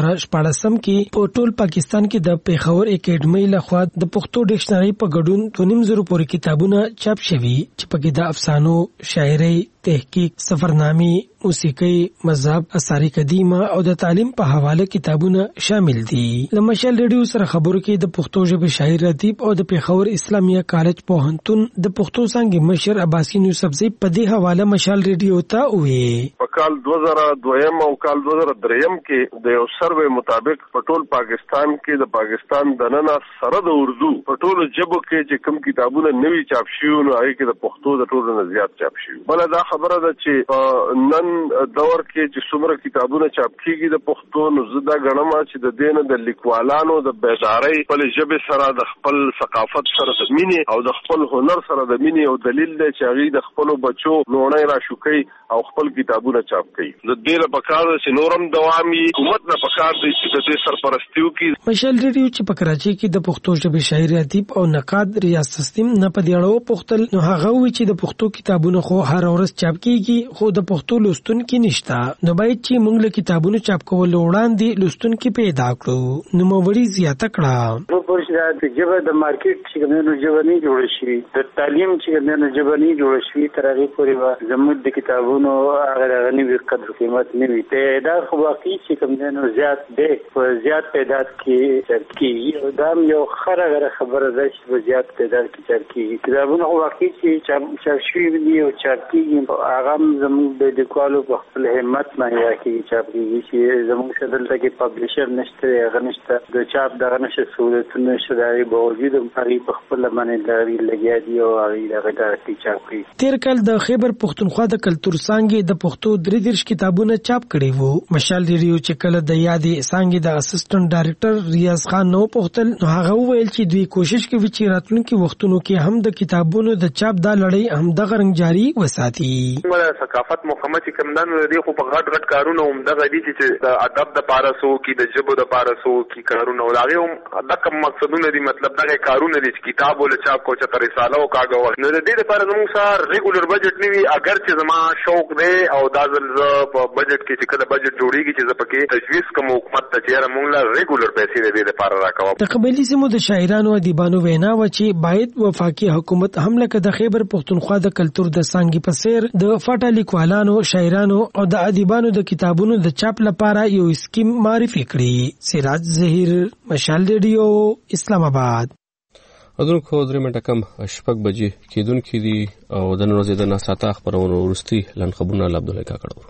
2014 کې په ټول پاکستان کې د پیښور اکیډمي لخوا د پښتو ډکشنري په ګډون 2.5 پورې کتابونه چاپ شوي چې پکې د افسانو، شاعري، تحقیق، سفرنامې، موسیقي، مذهب، اثار قدیمه او د تعلیم په حواله کتابونه شامل دي. لمشل ریډیو سره خبرو کې د پښتو ژبې شاعر ادیب او د پیښور اسلامیه کالج پوهنتون د پښتو څانګې مشر عباسین یوسفزی په دې حواله مشال ریډیو ته وې. په کال 2002 او کال 2003 کې د یو سروې مطابق په ټول پاکستان کې د پاکستان د نن سره د اردو په ټولو ژبو کې چې کوم کتابونه نوي چاپ شوي نو هغه کې د پښتو د ټولو نه زیات چاپ شوي. بل دا خبره ده چې نن دور کې چې څومره کتابونه چاپ کیږي د پښتو نو زدا غنما چې د دین د لیکوالانو د بیداری په ژبه سره د خپل ثقافت سره د مینې او د خپل هنر سره د مینې او دلیل دی چې هغه د خپل بچو لوڼې را شوکي او خپل کتابونه چاپ کوي. د دې لپاره پکار چې نورم دوامي حکومت نه پکار دی چې د دې سرپرستیو کې مشال ریډیو چې په کراچي کې د پښتو ژبې شاعر ادیب او نقاد ریاض سیستم نه په دیړو پختل نو هغه وی چې د پښتو کتابونه خو هر ورځ چاپ کیږي خو د پښتو لوستونکو نشته، نو باید چې موږ له کتابونو چاپ کول وړاندې لوستونکو پیدا کړو. نو موړي زیاته کړه په پرشده د جبه د مارکیټ چې کومه ژبني جوړ شي، د تعلیم چې کومه ژبني جوړ شي تر هغه پورې زموږ د کتابونو هغه غني قدر قیمت نه وي. ته دا خو واقعي چې کومه زیات دی په زیات تعداد کې چاپ کیږي. دا یو خبره ده چې زیات تعداد کې چاپ کیږي. کتابونه خو واقعي چې چاپ شوي دي او چاپ کیږي هغه زموږ د لیکوالو په خپل همت باندې راکېږي چاپ کیږي چې زموږ څه دلته کې پبلشر نشته، هغه نشته، د چاپ دغه نشه سہولتونه نشته، د باوجود هغه په خپل باندې د لګیا دي او هغه دغه چاپ کوي. تیر کال د خیبر پښتونخوا د کلتور څانګې د پښتو 33 کتابونه چاپ کړي وو. مشال ریډیو چې کله د یادې څانګې د اسسټنټ ډایرکټر ریاض خان نو پختل نو هغه ویل چې دوی کوشش کوي چې راتلونکي وختونو کې هم د کتابونو د چاپ د لړۍ هم د غرنګ جاری وساتي. ثقافت مخمت کمدان لري خو په غټ کارونه هم دغه دي چې د ادب د پارسو کې د جبو د پارسو کې کارونه ولاغه هم د کوم مقصدونه دي، مطلب دغه کارونه دي چې کتاب ول چاپ کو چې رساله او کاغذ نو د دې لپاره زموږ سره ریګولر بجټ نیوي. اگر چې زما شوق دی او دا ځل په بجټ کې چې کله بجټ جوړیږي چې زپکه تجویز کوم حکومت ته چیرې موږ لا ریګولر پیسې دې لپاره راکوم. د قبایلی سیمو د شاعرانو ادیبانو وینا و چې باید وفاقي حکومت هم لکه د خیبر پښتونخوا د کلتور د څانګې په څیر د فاټا لیکوالانو، شاعرانو او د ادیبانو د کتابونو د چاپ لپاره یو اسکیم معرفي کړي. سراج ظهیر، مشال ریډیو، اسلام آباد. ادونکو 3 منټه کم شپږ بجې کېدونکې دي او د نن ورځې د ناساته خبرونو وروستي لن خبرونه عبد الله کاکړو.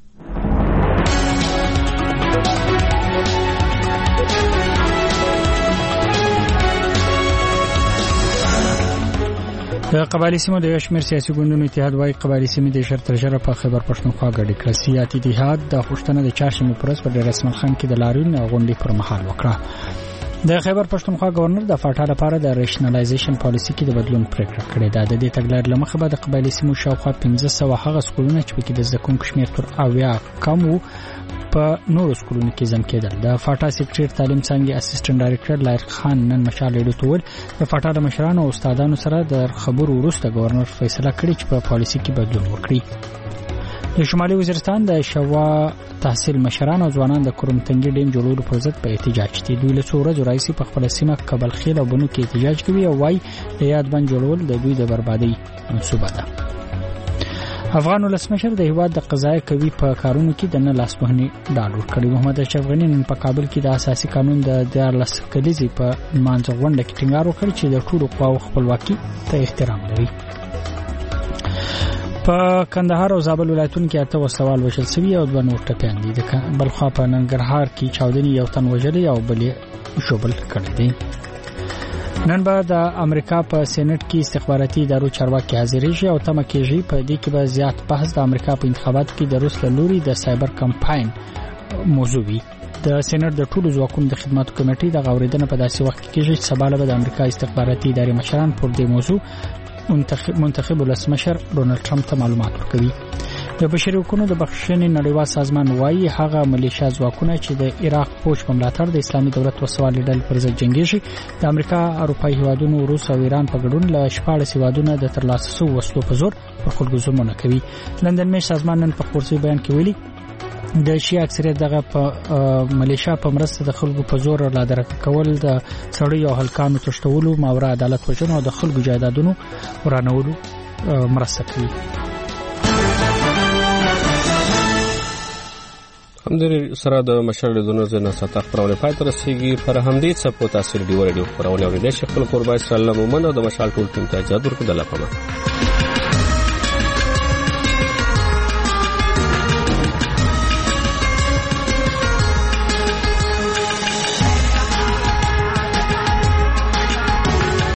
د قبایلی سیمو د شمیر سیاسي ګوندونو اتحاد وايي قبایلی سیمې د شرط ترجره په خیبر پښتونخوا غړي کړ. سیاسي اتحاد د خوشتنه د چاشمې پرس په رسمن خان کې د لاریون غونډې پر مهال وکړه. د خیبر پښتونخوا گورنر د فاټا لپاره د ریشنلایزیشن پالیسی کې د بدلون پریکړه کړې ده. د دې تګلارې لمخه به د قبایلی سیمو شاوخوا 1500 هغه سکولونه چې پکې د زکونکو شمیر تر 80 کم وو په نورو سکولونو کې زم کېدل. د فاټا سیکریټری تعلیم څنګه اسسټنټ ډایرکټر لایق خان نن مشال ریډیو ته ویل د فاټا د مشرانو او استادانو سره د خبرو وروسته گورنر فیصله کړې چې په پالیسی کې بدلون وکړي. د شمالي وزیرستان د شوا تحصیل مشران او ځوانان د کرومتنګي ډیم جوړولو پر ضد په احتجاج دي. دوی له څو ورځې راځي په خپل سیمه کابل خیل او بنو کې احتجاج کوي او وايي د یاد بند جوړول د دوی د بربادي منسوبه ده. افغان ولسمشر د هیواد د قضایي کوي په کارونو کې د نه لاسوهنې ډاډ ورکړی. محمد اشرف غنی نن په کابل کې د اساسي قانون د 14 کلیزې په مانځ غونډه کې ټینګار وکړ چې د ټولو قواو خپلواکي ته احترام لري. په کندهار او زابل ولایتونو کې 8 وسوال وشل سوي او 2 نور ټپيان دي. د بلخوا په ننګرهار کې چاودنې یو تن وژلې او بلې شوبل کړې دي. نن به د امریکا په سېنات کې استخباراتي ادارو چارواکي حاضرېږي او تمه کېږي په دې کې به زیات بحث د امریکا په انتخاباتو کې د روس له لوري د سایبر کمپاین موضوع وي. د سېنات د ټولو ځواکونو د خدماتو کمیټې د غوړیدنه په داسې وخت کې کېږي چې سبا له د امریکا استخباراتي ادارې مشران پر دې موضوع منتخب ولسمشر ډونالد ټرمپ ته معلومات ورکوي. د بشري حقوقو د بخښنې نړیوال سازمان وايي هغه ملیشیا ځواکونه چې د عراق پوج په ملاتړ د اسلامي دولت وسوالې ډلې پر ضد جنګېږي د امریکا، اروپایي هیوادونو، روس او ایران په ګډون له 14 هیوادونو د ترلاسه شویو وسلو په زور پر خلکو ظلمونه کوي. لندن میش سازمان نن په خپل بیان کې ویلي د شیعه اکثریت دغه په ملیشیا په مرسته د خلکو په زور لا درک کول، د سړیو او هلکانو تشتولو، ماورا عدالت وژنو او د خلکو جایدادونو ورانولو مرسته کوي. همدغه سره د مشال ریډیو زنه ساته خبرونه پای تر رسیدي پر همدې څه په تاثیر دی ورډیو خبرونه ورې د شیخ القربای صلی الله علیه و سلم د مشال ټول ټیم ته اجازه ورکړه.